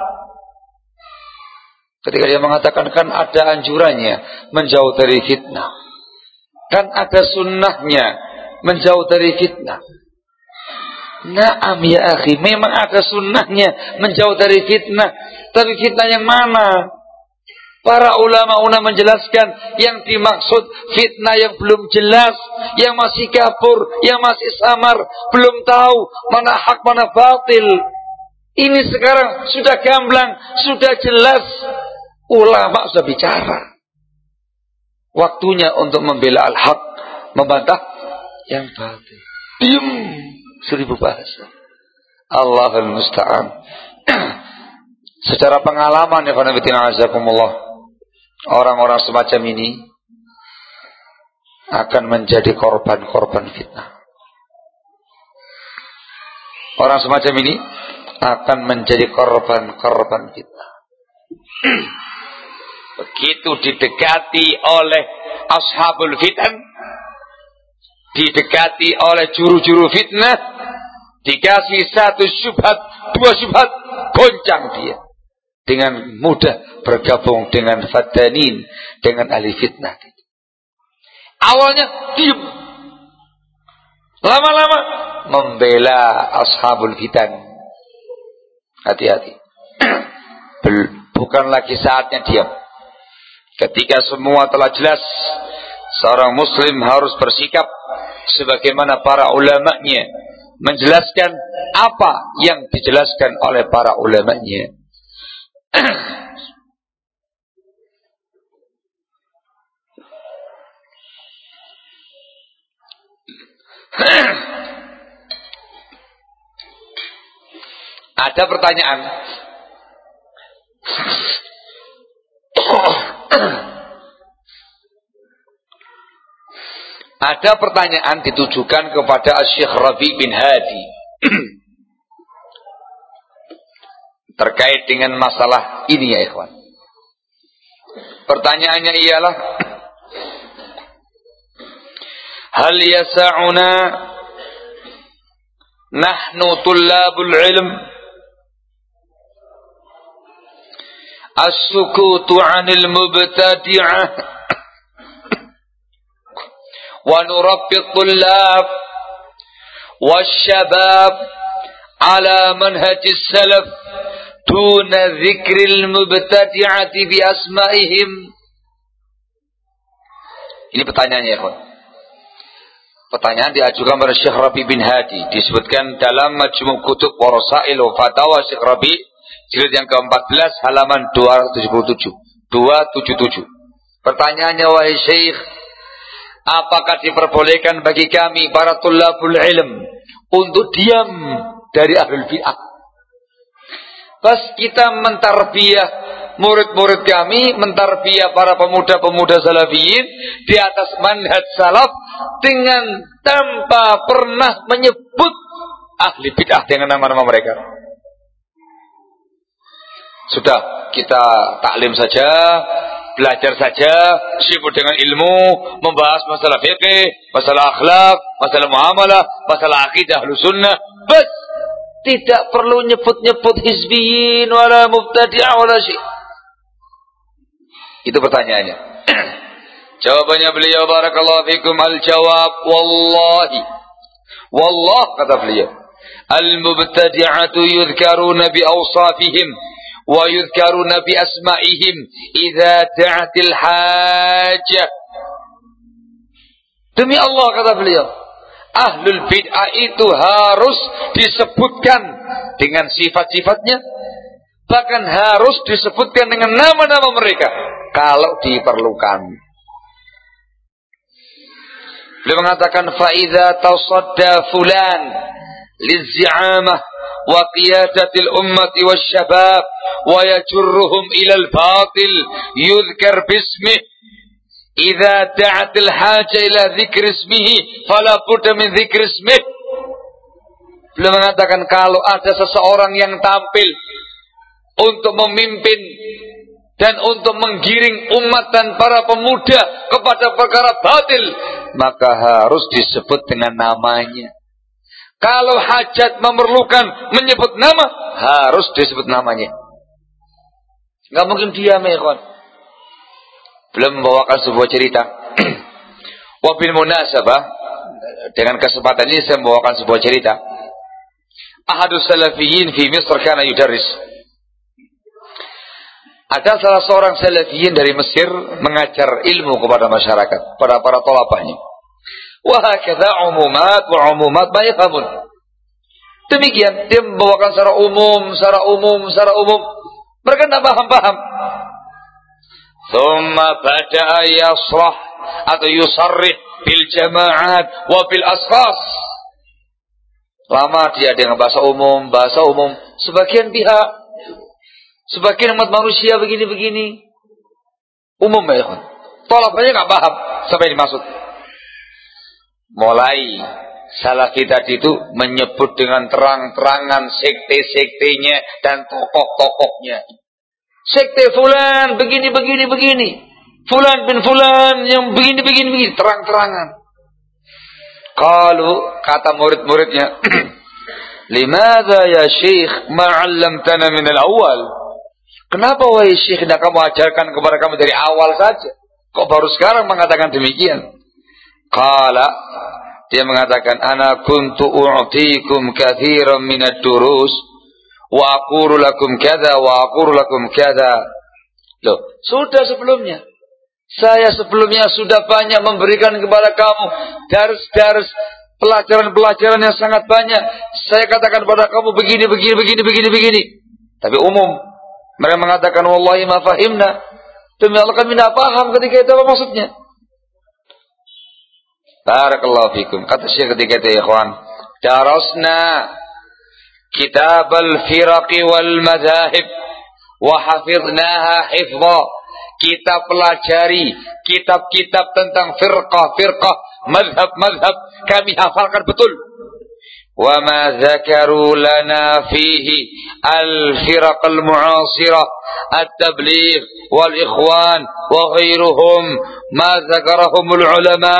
Ketika dia mengatakan kan ada anjurannya menjauh dari fitnah, kan ada sunnahnya menjauh dari fitnah. Naam ya akhi, memang ada sunnahnya menjauh dari fitnah. Tapi fitnah yang mana? Para ulama-ulama menjelaskan yang dimaksud fitnah yang belum jelas, yang masih kabur, yang masih samar, belum tahu mana hak mana batil. Ini sekarang sudah gamblang, sudah jelas. Ulama sudah bicara. Waktunya untuk membela al-haq, membantah yang batil. Diam seribu bahasa. Allahul musta'an. Secara pengalaman ya orang-orang semacam ini akan menjadi korban-korban fitnah. Orang semacam ini akan menjadi korban-korban fitnah. Begitu didekati oleh ashabul fitan, didekati oleh juru-juru fitnah, dikasih satu syubhat, dua syubhat, goncang dia. Dengan mudah bergabung dengan fadanin, dengan ahli fitnah. Awalnya diam, lama-lama membela ashabul fitan. Hati-hati. Bukan lagi saatnya diam. Ketika semua telah jelas, seorang muslim harus bersikap sebagaimana para ulamanya menjelaskan apa yang dijelaskan oleh para ulamanya. Ada pertanyaan. Ada pertanyaan ditujukan kepada Syekh Rabi bin Hadi terkait dengan masalah ini ya ikhwan. Pertanyaannya ialah, hal yasa'una nahnu tullabul ilm as-sukutu 'anil mubtadi'ah wa nurabbi tullab wasyabab ala manhajis salaf duna dzikril mubtadi'ati bi asma'ihim. Ini pertanyaannya ya kawan. Pertanyaan diajukan oleh Syekh Rabi bin Hadi, disebutkan dalam Majmu' Kutub wa Rasail wa Fatawa Syekh Rabi jilid yang keempat belas halaman dua ratus tujuh puluh tujuh. dua ratus tujuh puluh tujuh. Pertanyaannya, wahai Syekh, apakah diperbolehkan bagi kami para tullabul ilm untuk diam dari ahlul bid'ah? Pas kita mentarbiyah murid-murid kami, mentarbiyah para pemuda-pemuda salafiyin di atas manhaj salaf dengan tanpa pernah menyebut ahli bid'ah dengan nama-nama mereka. Sudah, kita taklim saja, belajar saja, sibuk dengan ilmu, membahas masalah fikih, masalah akhlak, masalah muamalah, masalah akidah ahlus sunnah. Bas, tidak perlu nyebut-nyebut hizbiyin wala mubtadi'ah wala syai'. Itu pertanyaannya. Jawabannya beliau, barakallahu fikum, al-jawab wallahi. Wallah, kata beliau, al-mubtadi'atu yudhkaruna bi awsafihim wa yudhkaruna bi asma'ihim idza da'atil hajah. Demi Allah, kata beliau, ahlul bid'ah itu harus disebutkan dengan sifat-sifatnya, bahkan harus disebutkan dengan nama-nama mereka kalau diperlukan. Beliau mengatakan, fa idza tasadda fulan lizi'amah wa qiyadatil ummati wasyabab wa yajurruhum ila al-batil yudhkar bismih idza da'atil haja ila dzikri ismihi fala budda min dzikri ismih. Beliau mengatakan, kalau ada seseorang yang tampil untuk memimpin dan untuk menggiring umat dan para pemuda kepada perkara batil, maka harus disebut dengan namanya. Kalau hajat memerlukan menyebut nama, harus disebut namanya. Enggak mungkin diam ya kawan. Belum membawakan sebuah cerita. Wabil munasabah, dengan kesempatan ini saya membawakan sebuah cerita. Ahadus salafiyin fi Misr kana yudarris. Ada salah seorang salafiyin dari Mesir mengajar ilmu kepada masyarakat, pada para thalabahnya. Wa hakadha umumat wa umumat ma yafhamun. Demikian, dia membawakan secara umum, secara umum, secara umum. Mereka tidak paham-paham. Thumma bada'a yasrah atau yusarrih bil jama'at wa bil askhas. Lama dia dengan bahasa umum, bahasa umum. Sebagian pihak, sebagian umat manusia begini-begini. Umum ya ikhwan. Tolak aja nggak paham sampai dimaksud. Mulai Salafi tadi itu menyebut dengan terang-terangan sekte-sektenya dan tokoh-tokohnya. Sekte fulan begini begini begini. Fulan bin fulan yang begini begini begini terang-terangan. Kalau kata murid-muridnya, "Limadza ya Syekh ma 'allamtana min al-awwal?" Kenapa wahai Syekh tidak kamu ajarkan kepada kami dari awal saja? Kok baru sekarang mengatakan demikian? Qala, dia mengatakan, "Ana kuntu u'tikum katsiran min ad-durus wa aqulu lakum kadza wa aqulu lakum kadza." Loh, sudah sebelumnya. Saya sebelumnya sudah banyak memberikan kepada kamu dars-dars, pelajaran-pelajaran yang sangat banyak. Saya katakan kepada kamu begini, begini, begini, begini, begini. Tapi umum. Mereka mengatakan, "Wallahi ma fahimna." Demi Allah kami tidak paham ketika itu apa maksudnya. Barakallahu fikum. Kata Syekh ketika itu, ya ikhwan, darasna kitab al-firaq wal madhahib wa hafidnaha hifdha. Kita pelajari kitab-kitab tentang firqah-firqah, mazhab-mazhab, kami hafalkan betul. Wa ma dzakaru lana fihi al-firaq al-mu'asirah, at-tabligh wal ikhwan wa ghairuhum ma dzakarahumul ulama.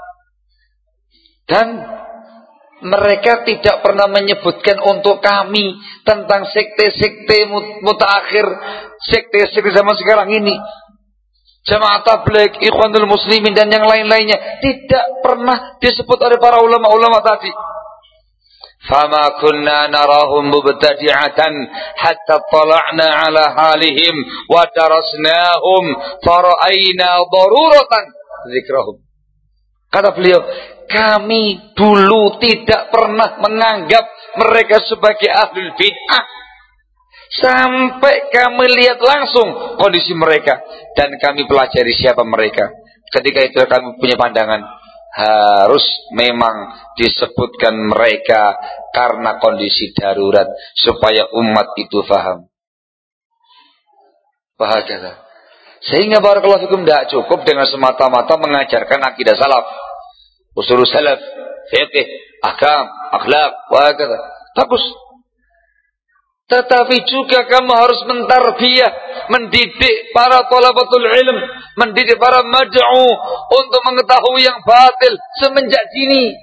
Dan mereka tidak pernah menyebutkan untuk kami tentang sekte-sekte mutaakhir, sekte-sekte zaman sekarang ini. Jamaah tabligh, ikhwanul muslimin dan yang lain-lainnya tidak pernah disebut oleh para ulama-ulama tadi. Fama kunna narahum mubtadi'atan hatta tala'na ala halihim wa darasnahum fara'ayna daruratan zikrahum. Kata beliau, kami dulu tidak pernah menganggap mereka sebagai ahlul bid'ah. Sampai kami lihat langsung kondisi mereka. Dan kami pelajari siapa mereka. Ketika itu kami punya pandangan, harus memang disebutkan mereka karena kondisi darurat. Supaya umat itu faham. Bahagia. Sehingga barakallahu fikum tidak cukup dengan semata-mata mengajarkan akidah salaf. Usul salaf, fiqh, ahkam, akhlak, wahakata. Bagus. Tetapi juga kamu harus mentarbiyah, mendidik para thalabatul ilm, mendidik para mad'u untuk mengetahui yang batil semenjak dini.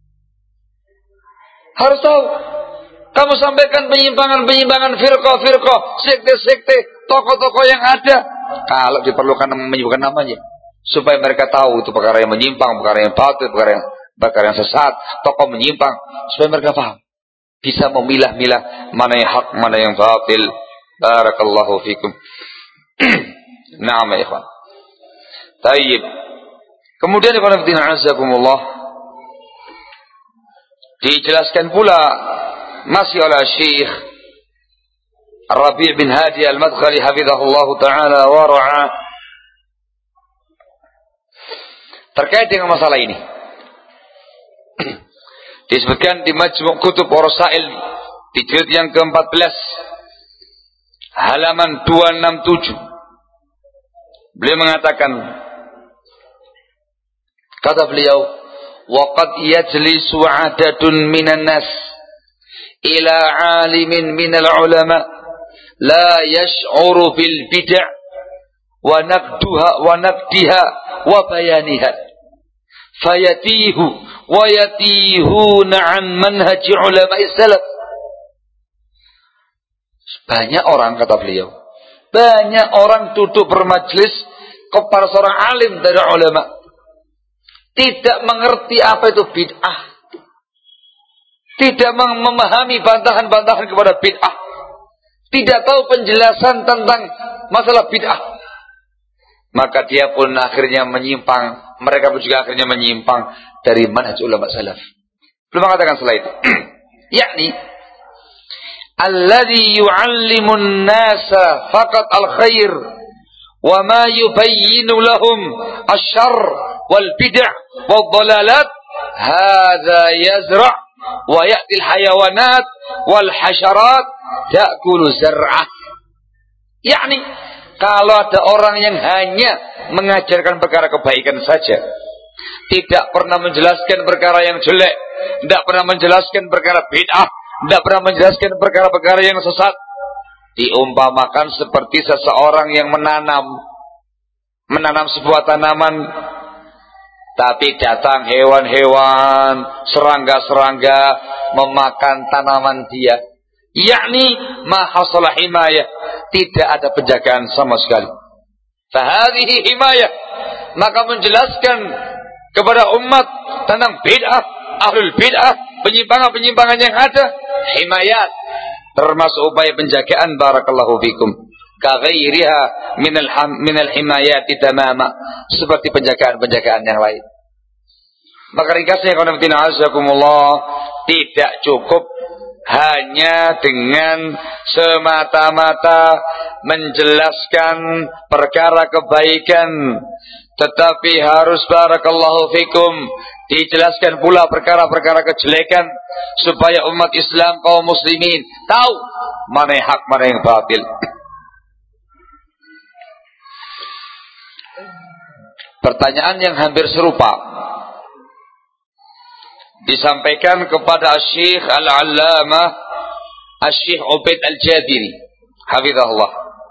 Harus tahu. Kamu sampaikan penyimpangan-penyimpangan firqah-firqah, sekte-sekte, tokoh-tokoh yang ada. Kalau diperlukan menyebutkan namanya. Supaya mereka tahu itu perkara yang menyimpang, perkara yang batil, perkara yang, perkara yang sesat, tokoh menyimpang. Supaya mereka paham. Bisa memilah-milah mana yang hak, mana yang batil. Barakallahu fikum. Naam ya ikhwan. Tayyib. Kemudian ikhwan fillah azakumullah, dijelaskan pula masih oleh Syekh Rabi' bin Hadi Al-Madkhali hafizahullah taala wa ra'ah terkait dengan masalah ini. Disebutkan di Majmu' Kutub Rasail di jilid yang keempat belas halaman dua ratus enam puluh tujuh. Beliau mengatakan, kata beliau, waqad yajlisu 'adadun minan nas ila 'alimin minal ulama la yash'uru bil bid'ah wa naqduha wa naqdiha wa bayaniha fayatihu wa yatihuna 'an manhaji ulama salaf. Banyak orang, kata beliau, banyak orang duduk bermajlis kepada seorang alim dari ulama, tidak mengerti apa itu bid'ah, tidak memahami bantahan-bantahan kepada bid'ah, tidak tahu penjelasan tentang masalah bid'ah. Maka dia pun akhirnya menyimpang, mereka pun juga akhirnya menyimpang dari manhaj ulama salaf. Belum mengatakan setelah itu. Yakni alladhi yu'allimun nasa faqat al-khair wa ma yubayyinu lahum asy-syarr wal bid'ah wad dhalalat hadza yazra' wa ya'til hayawanat wal hasyarat ta'kulu zar'ah. Yakni kalau ada orang yang hanya mengajarkan perkara kebaikan saja, tidak pernah menjelaskan perkara yang jelek, tidak pernah menjelaskan perkara bid'ah, tidak pernah menjelaskan perkara-perkara yang sesat, diumpamakan seperti seseorang yang menanam menanam sebuah tanaman, tapi datang hewan-hewan, serangga-serangga memakan tanaman dia. Yakni ma hasalah himayah, tidak ada penjagaan sama sekali. Fahadhihi himayah, maka menjelaskan kepada umat tentang bid'ah, ahlul bid'ah, penyimpangan-penyimpangan yang ada, himayat, termasuk upaya penjagaan. Barakallahu fikum. Kaghairiha minal minal himayati tamama, seperti penjagaan-penjagaan yang lain. Maka ringkasnya qanaftina azakumullah, tidak cukup hanya dengan semata-mata menjelaskan perkara kebaikan, tetapi harus barakallahu fikum dijelaskan pula perkara-perkara kejelekan, supaya umat Islam kaum muslimin tahu mana yang hak, mana yang batil. Pertanyaan yang hampir serupa disampaikan kepada Syekh Al-Allamah Syekh Ubaid Al-Jabiri hafizahullah.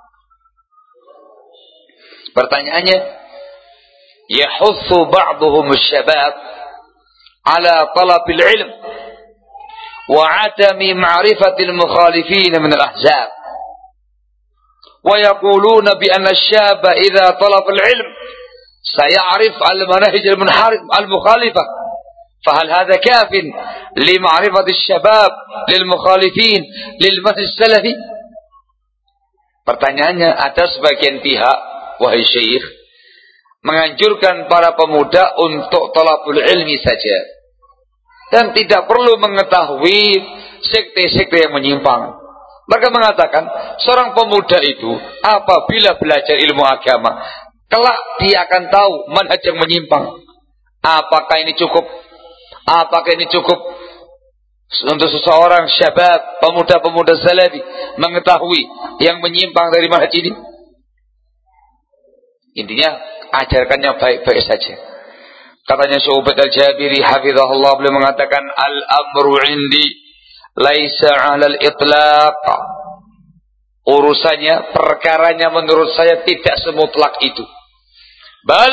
Pertanyaannya, yahuthu ba'duhum asy-syabab ala talabil ilm wa 'adami ma'rifatil mukhalifin min al-ahzab, wa yaquluna bi anna asy-syaba idza talaba al-ilm sayarif al-manahij al-mukhalifah. فهل هذا كاف لمعرفة الشباب للمخالفين للمنهج السلفي? Pertanyaannya, ada sebagian pihak, wahai syekh, menganjurkan para pemuda untuk talabul ilmi saja dan tidak perlu mengetahui sekte-sekte yang menyimpang. Mereka mengatakan seorang pemuda itu apabila belajar ilmu agama, kelak dia akan tahu manhaj yang menyimpang. Apakah ini cukup? Apakah ini cukup untuk seseorang syabab, pemuda-pemuda salafi mengetahui yang menyimpang dari manhaj ini? Intinya ajarkannya baik-baik saja. Katanya Syekh Ubaid Al-Jabiri hafizahullah, beliau mengatakan al-amru indi laisa 'alal itlaq. Urusannya, perkaranya menurut saya tidak semutlak itu. Bal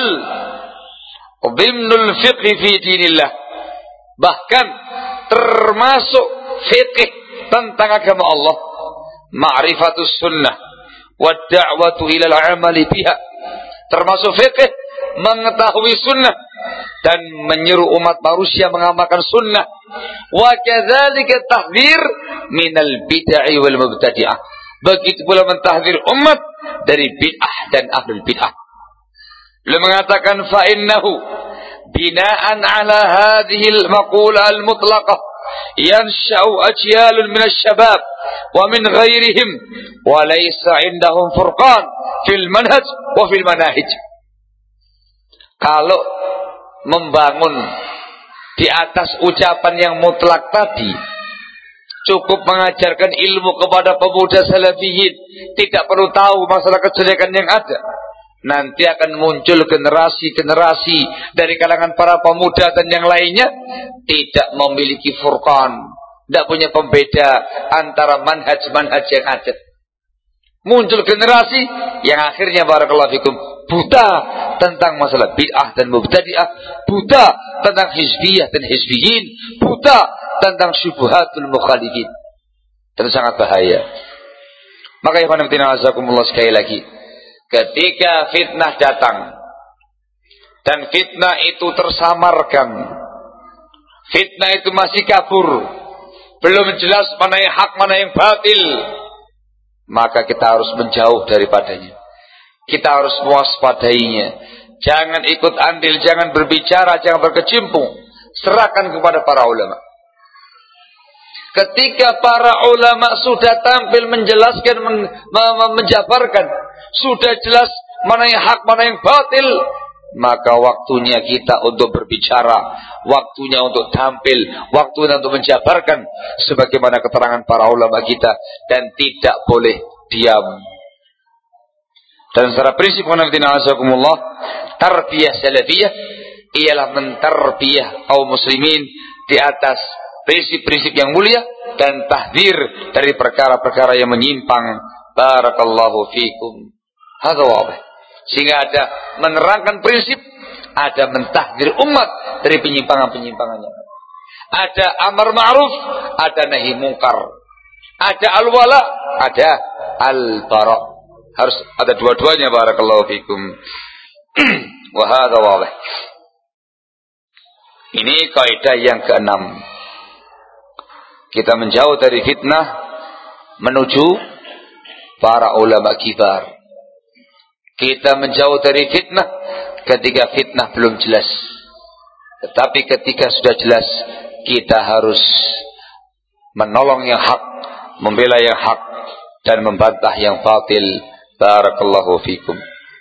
dhimnul fiqh fi dinillah. Bahkan termasuk fiqh tentang agama Allah, ma'rifatus sunnah wa da'watu ila al-amali biha. Termasuk fiqh mengetahui sunnah dan menyeru umat manusia mengamalkan sunnah. Wa kadzalika tahdhir minal bid'ah wal mubtadi'ah. Begitu pula mentahdzir umat dari bid'ah dan ahlul bid'ah. Beliau mengatakan fa innahu bina'an ala hadhihi al-maqula al-mutlaqah yansha'u ajyalun min asy-syabab wa min ghairihim wa laysa 'indahum furqan fil manhaj wa fil manahij. Kalau membangun di atas ucapan yang mutlak tadi, cukup mengajarkan ilmu kepada pemuda salafiyin, tidak perlu tahu masalah kejelekan yang ada, nanti akan muncul generasi-generasi dari kalangan para pemuda dan yang lainnya tidak memiliki furqan, tidak punya pembeda antara manhaj-manhaj yang ada. Muncul generasi yang akhirnya barakallahu fikum buta tentang masalah bid'ah dan mubtadi'ah, buta tentang hizbiyah dan hizbiyin, buta tentang syubhatul mukhalifin. Dan sangat bahaya. Maka ikhwan fillah azakumullah, sekali lagi, ketika fitnah datang dan fitnah itu tersamarkan, fitnah itu masih kabur, belum jelas mana yang hak, mana yang batil, maka kita harus menjauh daripadanya. Kita harus mewaspadainya. Jangan ikut andil, jangan berbicara, jangan berkecimpung. Serahkan kepada para ulama. Ketika para ulama sudah tampil menjelaskan, men, men, menjabarkan, sudah jelas mana yang hak, mana yang batil, maka waktunya kita untuk berbicara, waktunya untuk tampil, waktunya untuk menjabarkan sebagaimana keterangan para ulama kita, dan tidak boleh diam. Dan secara prinsip azakumullah, tarbiyah salafiyah ialah mentarbiyah kaum muslimin di atas prinsip-prinsip yang mulia dan tahdzir dari perkara-perkara yang menyimpang. Barakallahu fikum. Hadza wadih. Sehingga ada menerangkan prinsip, ada mentahdir umat dari penyimpangan-penyimpangannya. Ada amar ma'ruf, ada nahi mungkar. Ada al-wala, ada al-bara. Harus ada dua-duanya. Barakallahu fikum. Wa hadza wadih. Ini kaidah yang keenam. Kita menjauh dari fitnah menuju para ulama kibar. Kita menjauh dari fitnah ketika fitnah belum jelas. Tetapi ketika sudah jelas, kita harus menolong yang hak, membela yang hak, dan membantah yang batil. Barakallahu fikum.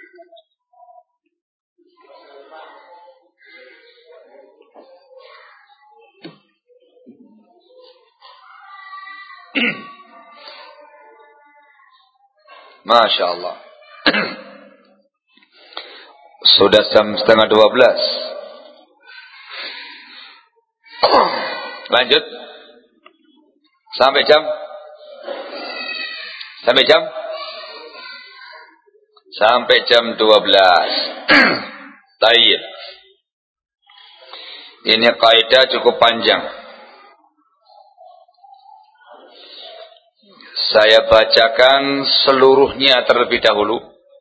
Masya Allah. Sudah jam setengah dua belas. Lanjut. Sampai jam Sampai jam Sampai jam dua belas. Baik. Ini kaidah cukup panjang. Saya bacakan seluruhnya terlebih dahulu.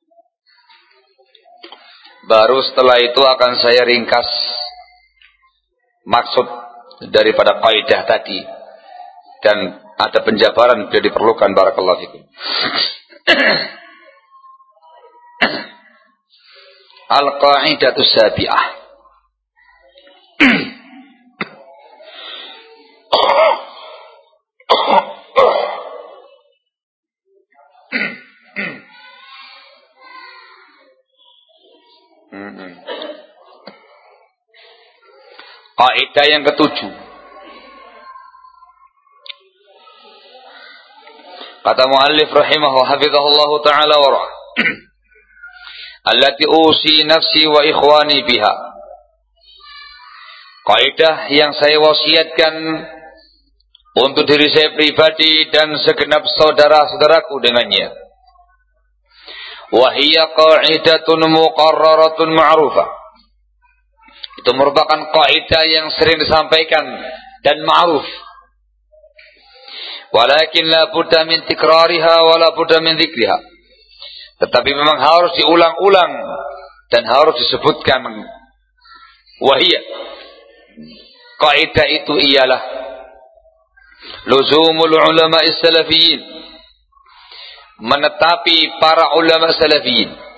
Baru setelah itu akan saya ringkas maksud daripada kaidah tadi. Dan ada penjabaran yang diperlukan. Barakallahu fikum. Al-Qa'idatus Sabi'ah. Kaidah yang ketujuh. Kata muallif rahimahu hafizahullah ta'ala wa ra'ah. Allati usi nafsi wa ikhwani biha. Kaidah yang saya wasiatkan untuk diri saya pribadi dan segenap saudara-saudaraku dengannya. Wa hiya qa'idatun muqarraratun ma'rufah. Itu merupakan kaidah yang sering disampaikan dan ma'ruf. Walakin la budda min tikrariha wa la budda min dzikriha. Tetapi memang harus diulang-ulang dan harus disebutkan. Wahiyya. Kaidah itu ialah luzumul ulama as-salafiyyin. Menetapi para ulama salafiyin.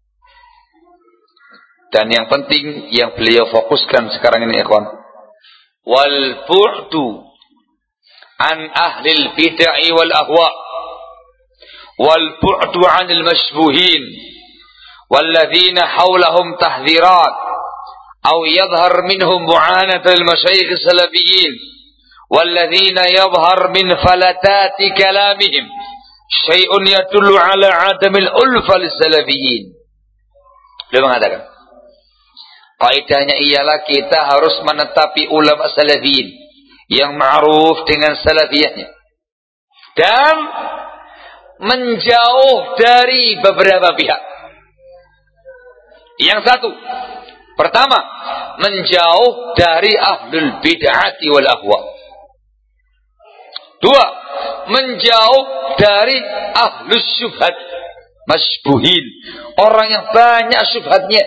Dan yang penting yang beliau fokuskan sekarang ini ikhwan, wal bu'du an ahlil bid'ah wal ahwa, wal bu'du anil mashbuhin walladzina hawlahum tahdhirat aw yadhhar minhum mu'anat al masyayikh salafiyyin walladzina yadhhar min falatati kalamihim syai'un yadullu ala adamil ulfa lis salafiyyin. Beliau mengatakan kaidahnya ialah kita harus menetapi ulama salafiyin yang ma'ruf dengan salafiyahnya dan menjauh dari beberapa pihak. Yang satu, pertama, menjauh dari ahlul bid'ati wal ahwa. Dua, menjauh dari ahlus syubhat, masbuhin, orang yang banyak syubhatnya.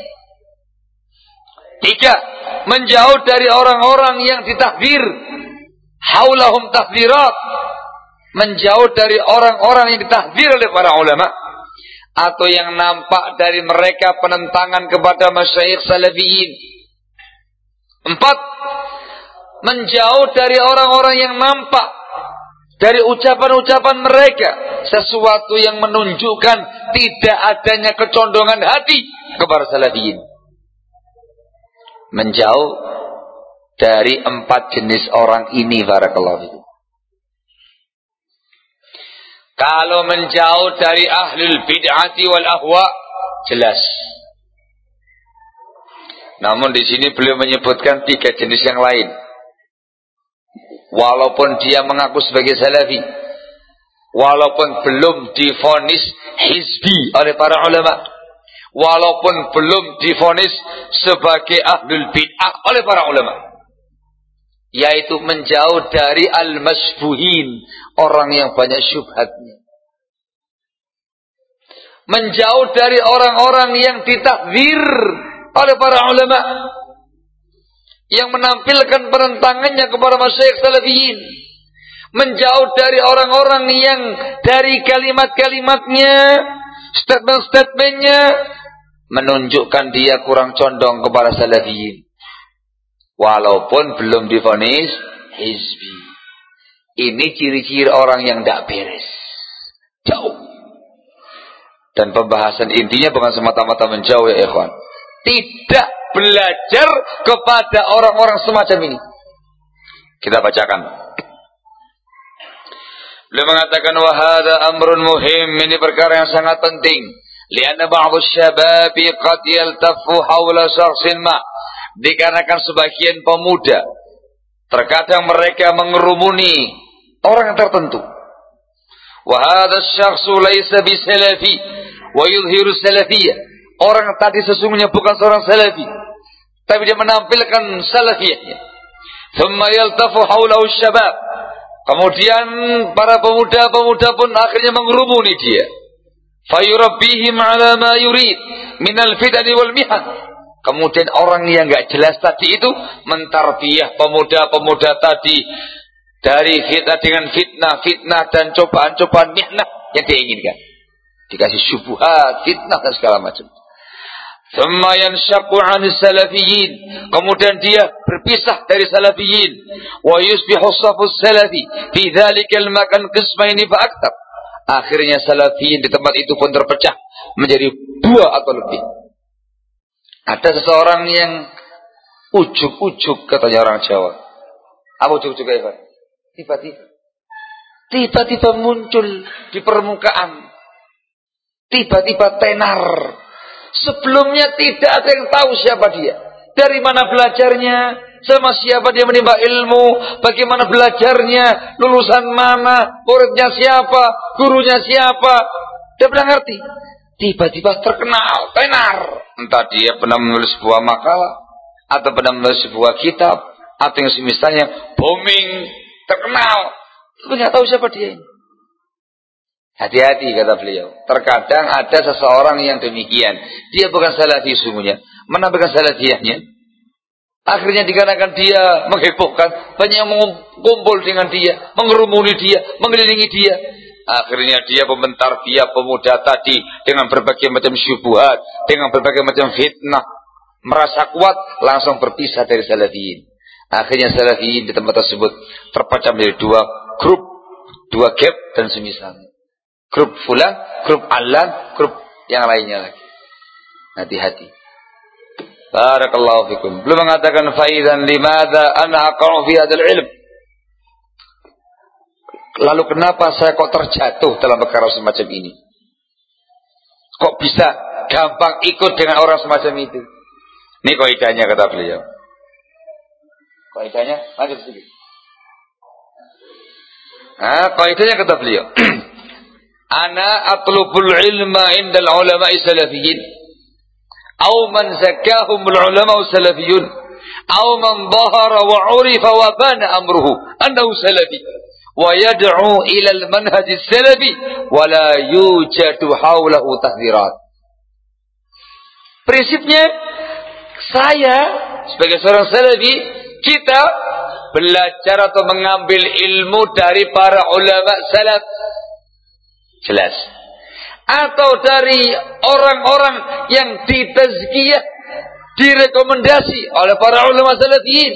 Tiga, menjauh dari orang-orang yang ditakdir, haulahum takdirat, menjauh dari orang-orang yang ditakdir oleh para ulama, atau yang nampak dari mereka penentangan kepada masyayikh salafiyin. Empat, menjauh dari orang-orang yang nampak dari ucapan-ucapan mereka sesuatu yang menunjukkan tidak adanya kecondongan hati kepada salafiyin. menjauh dari empat jenis orang ini. Barakallahu fikum. Kalau menjauh dari ahlul bid'ati wal ahwa, jelas. Namun di sini beliau menyebutkan tiga jenis yang lain. Walaupun dia mengaku sebagai salafi, walaupun belum divonis hizbi oleh para ulama, walaupun belum divonis sebagai ahlul bid'ah oleh para ulama, yaitu menjauh dari al-masbuhin, orang yang banyak syubhatnya, menjauh dari orang-orang yang ditakdir oleh para ulama, yang menampilkan penentangannya kepada masyayikh salafiyin, menjauh dari orang-orang yang dari kalimat-kalimatnya, statement-statementnya menunjukkan dia kurang condong kepada salafiyin, walaupun belum divonis hizbi. Ini ciri-ciri orang yang tidak beres, jauh. Dan pembahasan intinya bukan semata-mata menjauh ya ikhwan, tidak belajar kepada orang-orang semacam ini. Kita bacakan. Beliau mengatakan wa hadza amrun muhim, ini perkara yang sangat penting. Lianna ba'd asy-syabab qad yaltaffu hawla shakhsin ma, dikarenakan sebagian pemuda terkadang mereka mengerumuni orang tertentu. Wa hadza asy-syakhsu laysa bisalafi wa yudhiru salafiyah, orang tadi sesungguhnya bukan seorang salafi, tapi dia menampilkan salafiyahnya. Thumma yaltafu hawlahu asy-syabab, kemudian para pemuda-pemuda pun akhirnya mengerumuni dia. Fayurabbihim ala ma yurid minal fitani wal mihan, kemudian orang yang enggak jelas tadi itu mentarbiyah pemuda-pemuda tadi dari fitnah dengan fitnah, fitnah dan cobaan-cobaan mihnah yang diinginkan. Dikasih syubhat, fitnah dan segala macam. Thumma yanshaqqu 'anis salafiyyin, kemudian dia berpisah dari salafiyin. Wa yusbihu shafus salafi fi dzalikal makan qismaini fa aktsar. Akhirnya salafiyin di tempat itu pun terpecah menjadi dua atau lebih. Ada seseorang yang ujuk-ujuk, katanya orang Jawa. Apa ujuk-ujuk ya, Pak? Tiba-tiba. Tiba-tiba muncul di permukaan. Tiba-tiba tenar. Sebelumnya tidak ada yang tahu siapa dia. Dari mana belajarnya, sama siapa dia menimba ilmu, bagaimana belajarnya, lulusan mana, muridnya siapa, gurunya siapa. Dia pernah ngerti. Tiba-tiba terkenal, tenar. Entah dia pernah menulis sebuah makalah, atau pernah menulis sebuah kitab, atau yang semisalnya booming, terkenal. Tapi nggak tahu siapa dia ini. Hati-hati kata beliau. Terkadang ada seseorang yang demikian. Dia bukan salafi sungguhnya, menampilkan salafiyahnya. Akhirnya dikarenakan dia menghebohkan, banyak yang mengumpul dengan dia, mengerumuni dia, mengelilingi dia. Akhirnya dia membentar dia pemuda tadi dengan berbagai macam syubhat, dengan berbagai macam fitnah. Merasa kuat, langsung berpisah dari salafiyin. Akhirnya salafiyin di tempat tersebut terpecah menjadi dua grup, dua gap dan semisalnya. Grup fulan, grup alan, grup yang lainnya lagi. Hati-hati. Barakallahu fikum. Belum mengatakan faidan limadha ana aqa'u fi hadzal ilm. Lalu kenapa saya kok terjatuh dalam perkara semacam ini? Kok bisa gampang ikut dengan orang semacam itu? Ini kaidahnya kata beliau. Kaidahnya lanjut sedikit. Ah, kaidahnya kata beliau. Ana atlubul ilma indal ulama'i salafiyyin, aw man zakkahumul ulama'u salafiyyun, aw man dhahara wa 'urifa wa bana amruhu annahu salafi wa yad'u ila al manhaj as-salafi wa la yujadu hawlahu tahdhirat. Prinsipnya saya sebagai seorang salafi, kita belajar atau mengambil ilmu dari para ulama salaf. Jelas. Atau dari orang-orang yang ditazkiyah, direkomendasi oleh para ulama salafiyin.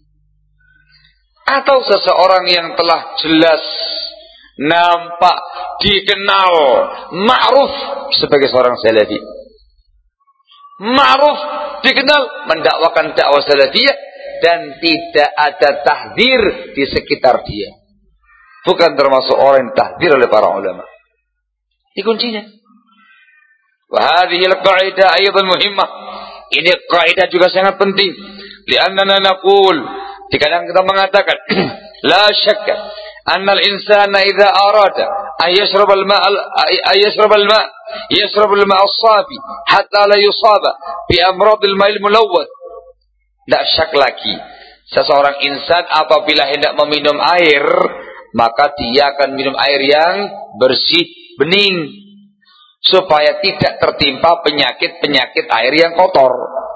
Atau seseorang yang telah jelas, nampak, dikenal, ma'ruf sebagai seorang salafi. Ma'ruf dikenal mendakwakan dakwah salafiyah dan tidak ada tahdzir di sekitar dia. Bukan termasuk orang yang tahdzir oleh para ulama. Ini kuncinya. Wa hadhihi al-qa'idah aidan muhimmah. Ini kaidah juga sangat penting. Li'annana naqul, dikadang kita mengatakan la syakka anna al-insana idza arada ay yashrab al-ma' ay yashrab al-ma' yashrab al-ma' as-safi hatta la yusaba bi amrad al-ma' al-mulawwath. Tidak syak lagi, seseorang insan apabila hendak meminum air, maka dia akan minum air yang bersih, bening, supaya tidak tertimpa penyakit-penyakit air yang kotor.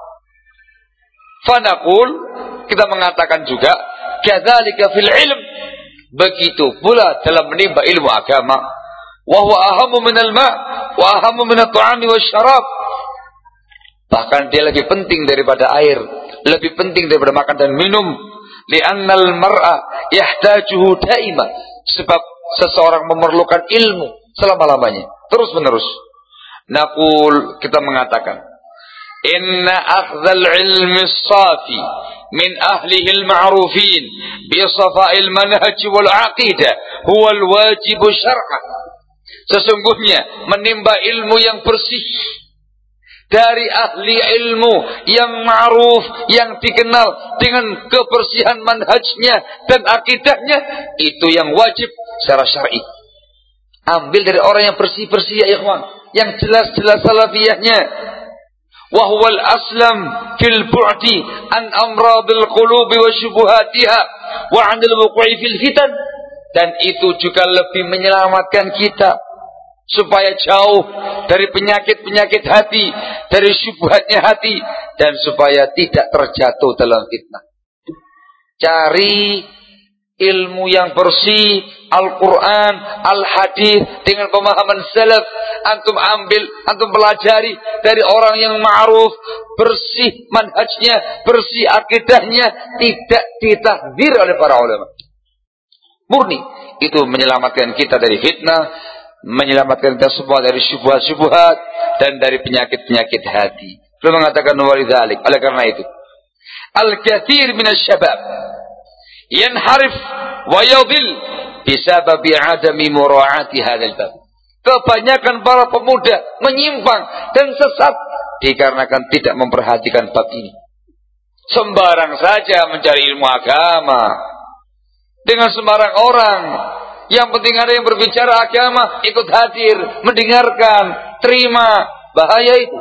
Fanaqul, kita mengatakan juga, kadzalika fil ilm, begitu pula dalam menimba ilmu agama. Wa huwa ahammu minal ma' wa ahammu minat ta'ami wasyarab. Bahkan dia lebih penting daripada air, lebih penting daripada makan dan minum. Li'annal mar'a yahtajuhu daima, sebab seseorang memerlukan ilmu selama-lamanya, terus menerus. Naqul, kita mengatakan, inna akhdhal ilmi safi min ahlihi al-ma'rufin bi safa'il manhaj wal aqidah huwa al-wajib syar'an. Sesungguhnya menimba ilmu yang bersih dari ahli ilmu yang ma'ruf, yang dikenal dengan kebersihan manhajnya dan akidahnya, itu yang wajib secara syar'i. Ambil dari orang yang bersih-bersih ya ikhwan, yang jelas-jelas salafiyahnya. Wa huwal aslam fil bu'di an amradil qulubi wa syubuhatiha wa 'anil wuqu'i fil fitan. Dan itu juga lebih menyelamatkan kita supaya jauh dari penyakit-penyakit hati, dari syubhatnya hati, dan supaya tidak terjatuh dalam fitnah. Cari ilmu yang bersih, Al-Quran, Al-Hadis, dengan pemahaman salaf. Antum ambil, antum pelajari dari orang yang ma'ruf, bersih manhajnya, bersih akidahnya, tidak ditahdzir oleh para ulama. Murni, itu menyelamatkan kita dari fitnah, menyelamatkan kita semua dari syubhat-syubhat dan dari penyakit-penyakit hati. Beliau mengatakan walidzalik, oleh karena itu, al-katsir minasyabab yanharif wa yadhil bisababi adami mura'ati hadzal bab. Kebanyakan para pemuda menyimpang dan sesat dikarenakan tidak memperhatikan bab ini. Sembarang saja mencari ilmu agama dengan sembarang orang. Yang penting ada yang berbicara agama, ikut hadir, mendengarkan, terima. Bahaya itu.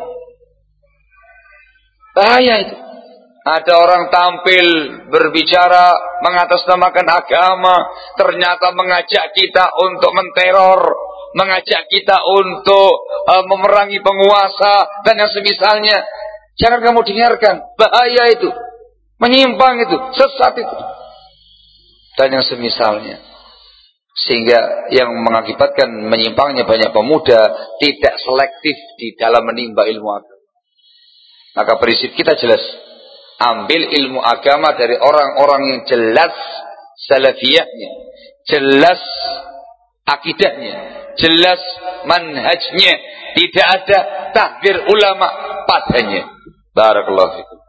Bahaya itu. Ada orang tampil berbicara mengatasnamakan agama, ternyata mengajak kita untuk menteror, mengajak kita untuk uh, memerangi penguasa dan yang semisalnya. Jangan kamu dengarkan. Bahaya itu. Menyimpang itu, sesat itu. Dan yang semisalnya. Sehingga yang mengakibatkan menyimpangnya banyak pemuda tidak selektif di dalam menimba ilmu agama. Maka prinsip kita jelas, ambil ilmu agama dari orang-orang yang jelas salafiyahnya, jelas akidahnya, jelas manhajnya, tidak ada tahdzir ulama padanya. Barakallahu fikum.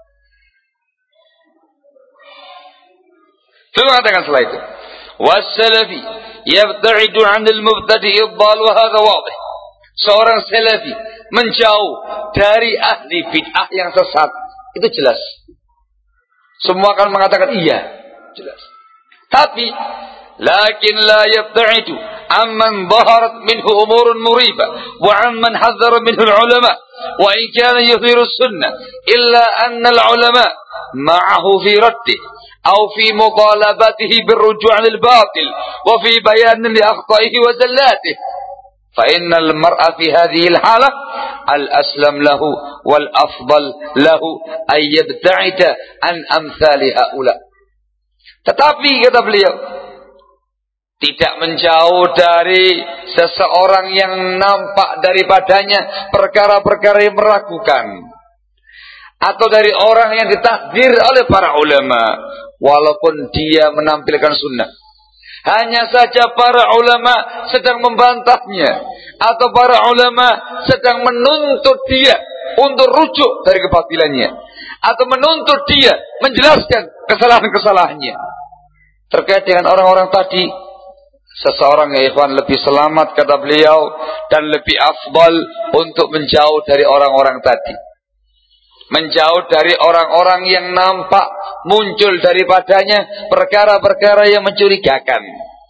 Saya mengatakan setelah itu, was-salafi yabta'idu 'anil mubtadi'i dhal wa hadha wadih. Seorang salafi menjauh dari ahli bid'ah yang sesat. Itu jelas. Semua akan mengatakan iya, jelas. Tapi lakin la yabta'idu amman dhaharat minhu umurun muriba wa amman hadzara minhu al-ulama wa in kana yudhiru sunnah illa anna al-ulama ma'ahu fi raddih أو في مطالبته بالرجوع عن الباطل وفي بيان لأخطائه وزلاته فإن المرء في هذه الحالة الأسلم له والأفضل له أن يبتعد عن أمثال هؤلاء. Tetapi kata beliau, tidak menjauh dari seseorang yang nampak daripadanya perkara-perkara yang meragukan, atau dari orang yang ditakdir oleh para ulama, walaupun dia menampilkan sunnah. Hanya saja para ulama sedang membantahnya, atau para ulama sedang menuntut dia untuk rujuk dari kebatilannya. atau menuntut dia menjelaskan kesalahan-kesalahannya. Terkait dengan orang-orang tadi, seseorang ya ikhwan lebih selamat kata beliau dan lebih afdal untuk menjauh dari orang-orang tadi. Menjauh dari orang-orang yang nampak muncul daripadanya perkara-perkara yang mencurigakan.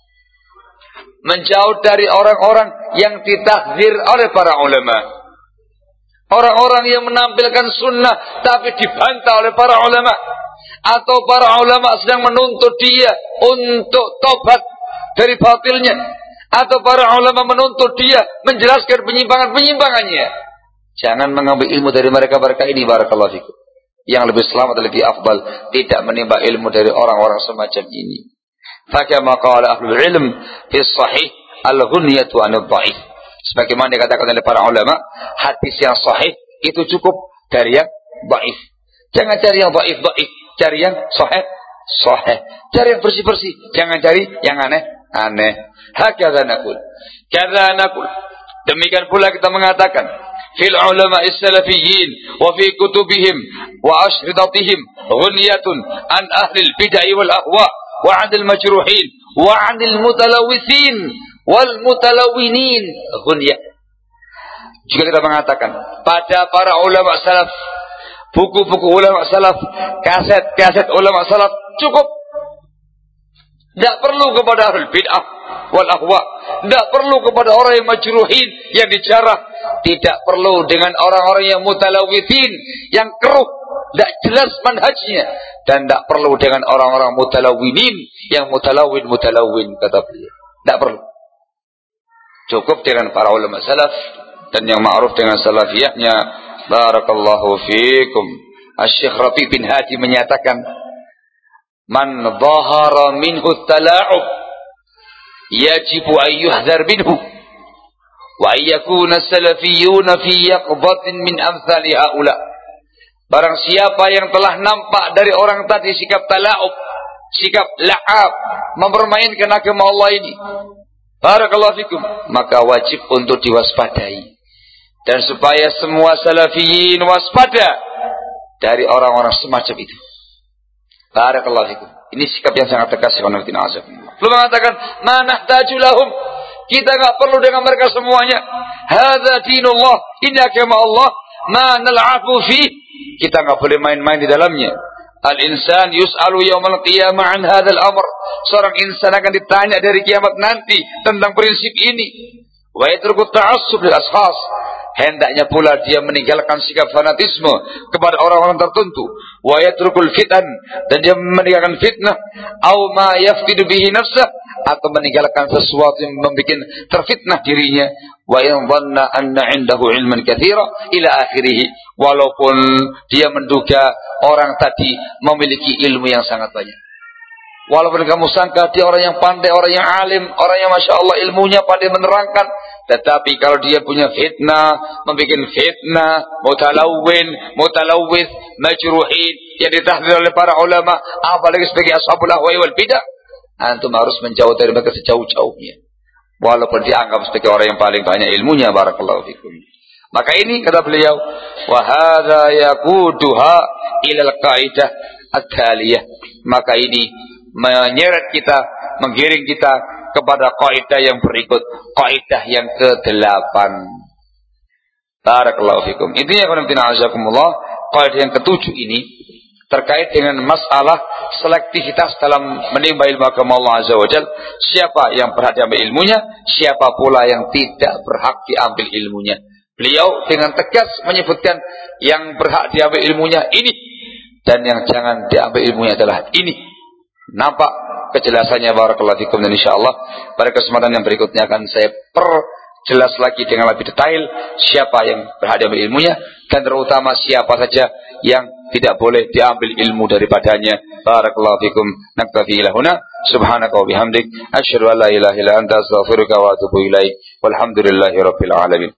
Menjauh dari orang-orang yang ditakdir oleh para ulama. Orang-orang yang menampilkan sunnah tapi dibantah oleh para ulama. Atau para ulama sedang menuntut dia untuk tobat dari batilnya. Atau para ulama menuntut dia menjelaskan penyimpangan-penyimpangannya. Jangan mengambil ilmu dari mereka-mereka ini, barakallahu fikum. Yang lebih selamat, lebih afdal, tidak menimba ilmu dari orang-orang semacam ini. Fakama qala ahlul ilm fi sahih al-ghunyatu anil dhaif. Sebagaimana dikatakan oleh para ulama, hadis yang sahih itu cukup dari yang dhaif. Jangan cari yang dhaif-dhaif, cari yang sahih, sahih. Cari yang bersih-bersih, jangan cari yang aneh-aneh. Hakadha naqul. Kadza naqul. Demikian pula kita mengatakan fil ulama as-salafiyyin wa fi kutubihim wa ashridatihim ghunyatun an ahli al-bid'ah wal ahwa wa 'anil majruhin wa 'anil mutalawwithin wal mutalawwinin. Ghunyah. Juga kita mengatakan pada para ulama salaf, buku-buku ulama salaf, kaset-kaset ulama salaf cukup. Tidak perlu kepada ahlul bid'ah wal ahwa, tidak perlu kepada orang yang majruhin, yang dijarah, tidak perlu dengan orang-orang yang mutalawwithin, yang keruh, tidak jelas manhajnya, dan tidak perlu dengan orang-orang mutalawwinin, yang mutalawwin mutalawwin kata beliau. Tidak perlu. Cukup dengan para ulama salaf dan yang ma'ruf dengan salafiyahnya. Barakallahu fiikum. Asy-Syaikh Rabi' bin Hadi menyatakan, man dhahara minhu tala'ub yajibu an yuhdhar minhu wa yakuna salafiyuna fi yaqdatin min amsali haula. Barang siapa yang telah nampak dari orang tadi sikap tala'ub, sikap la'ab, mempermainkan agama Allah ini, barakallahu fikum, maka wajib untuk diwaspadai. Dan supaya semua salafiyin waspada dari orang-orang semacam itu. Barakallahu fikum. Ini sikap yang sangat tegas. Belum mengatakan manahtaju lahum, kita enggak perlu dengan mereka semuanya. Hadza dinullah, ini agama Allah. Ma nal'abu fi, kita enggak boleh main-main di dalamnya. Al-insan yus'alu yaumal qiyamah an hadzal amr. Seorang insan akan ditanya dari kiamat nanti tentang prinsip ini. Wa yatruku ta'assub lil ashkhas. Hendaknya pula dia meninggalkan sikap fanatisme kepada orang-orang tertentu. Wa yatrukul fitan, dan dia meninggalkan fitnah. Au ma yaftidu bihi nafsah, atau meninggalkan sesuatu yang membuat terfitnah dirinya. Wa in dhanna anna 'indahu 'ilman katsira ila akhirih. Walaupun dia menduga orang tadi memiliki ilmu yang sangat banyak. Walaupun kamu sangka dia orang yang pandai, orang yang alim, orang yang masya Allah ilmunya pandai menerangkan, tetapi kalau dia punya fitnah, membuat fitnah, mutalawwin, mutalawwith, majruhin, yang ditahdir oleh para ulama, apalagi sebagai ashabul ahwai wal bidah, antum harus menjauh dari mereka sejauh-jauhnya. Walaupun dianggap sebagai orang yang paling banyak ilmunya, barakallahu fikum. Maka ini kata beliau, wa hadza yaquduha ila al-qaidah at-taliyah. Maka ini menyeret kita, menggiring kita kepada kaidah yang berikut, kaidah yang kedelapan. Barakallahu fikum. Intinya qanafina azakumullah, kaidah yang ketujuh ini terkait dengan masalah selektivitas dalam menimba ilmu agama Allah Azza wa Jalla. Siapa yang berhak diambil ilmunya, siapa pula yang tidak berhak diambil ilmunya. Beliau dengan tegas menyebutkan yang berhak diambil ilmunya ini, dan yang jangan diambil ilmunya adalah ini. Nampak kejelasannya, barakallahu fikum, dan insyaallah pada kesempatan yang berikutnya akan saya perjelas lagi dengan lebih detail siapa yang berhak diambil ilmunya, dan terutama siapa saja yang tidak boleh diambil ilmu daripadanya. Barakallahu fikum. Naktafi ila huna. Subhanaka wa bihamdik asyhadu an la ilaha illa anta astaghfiruka wa atubu ilaik. Walhamdulillahirabbil alamin.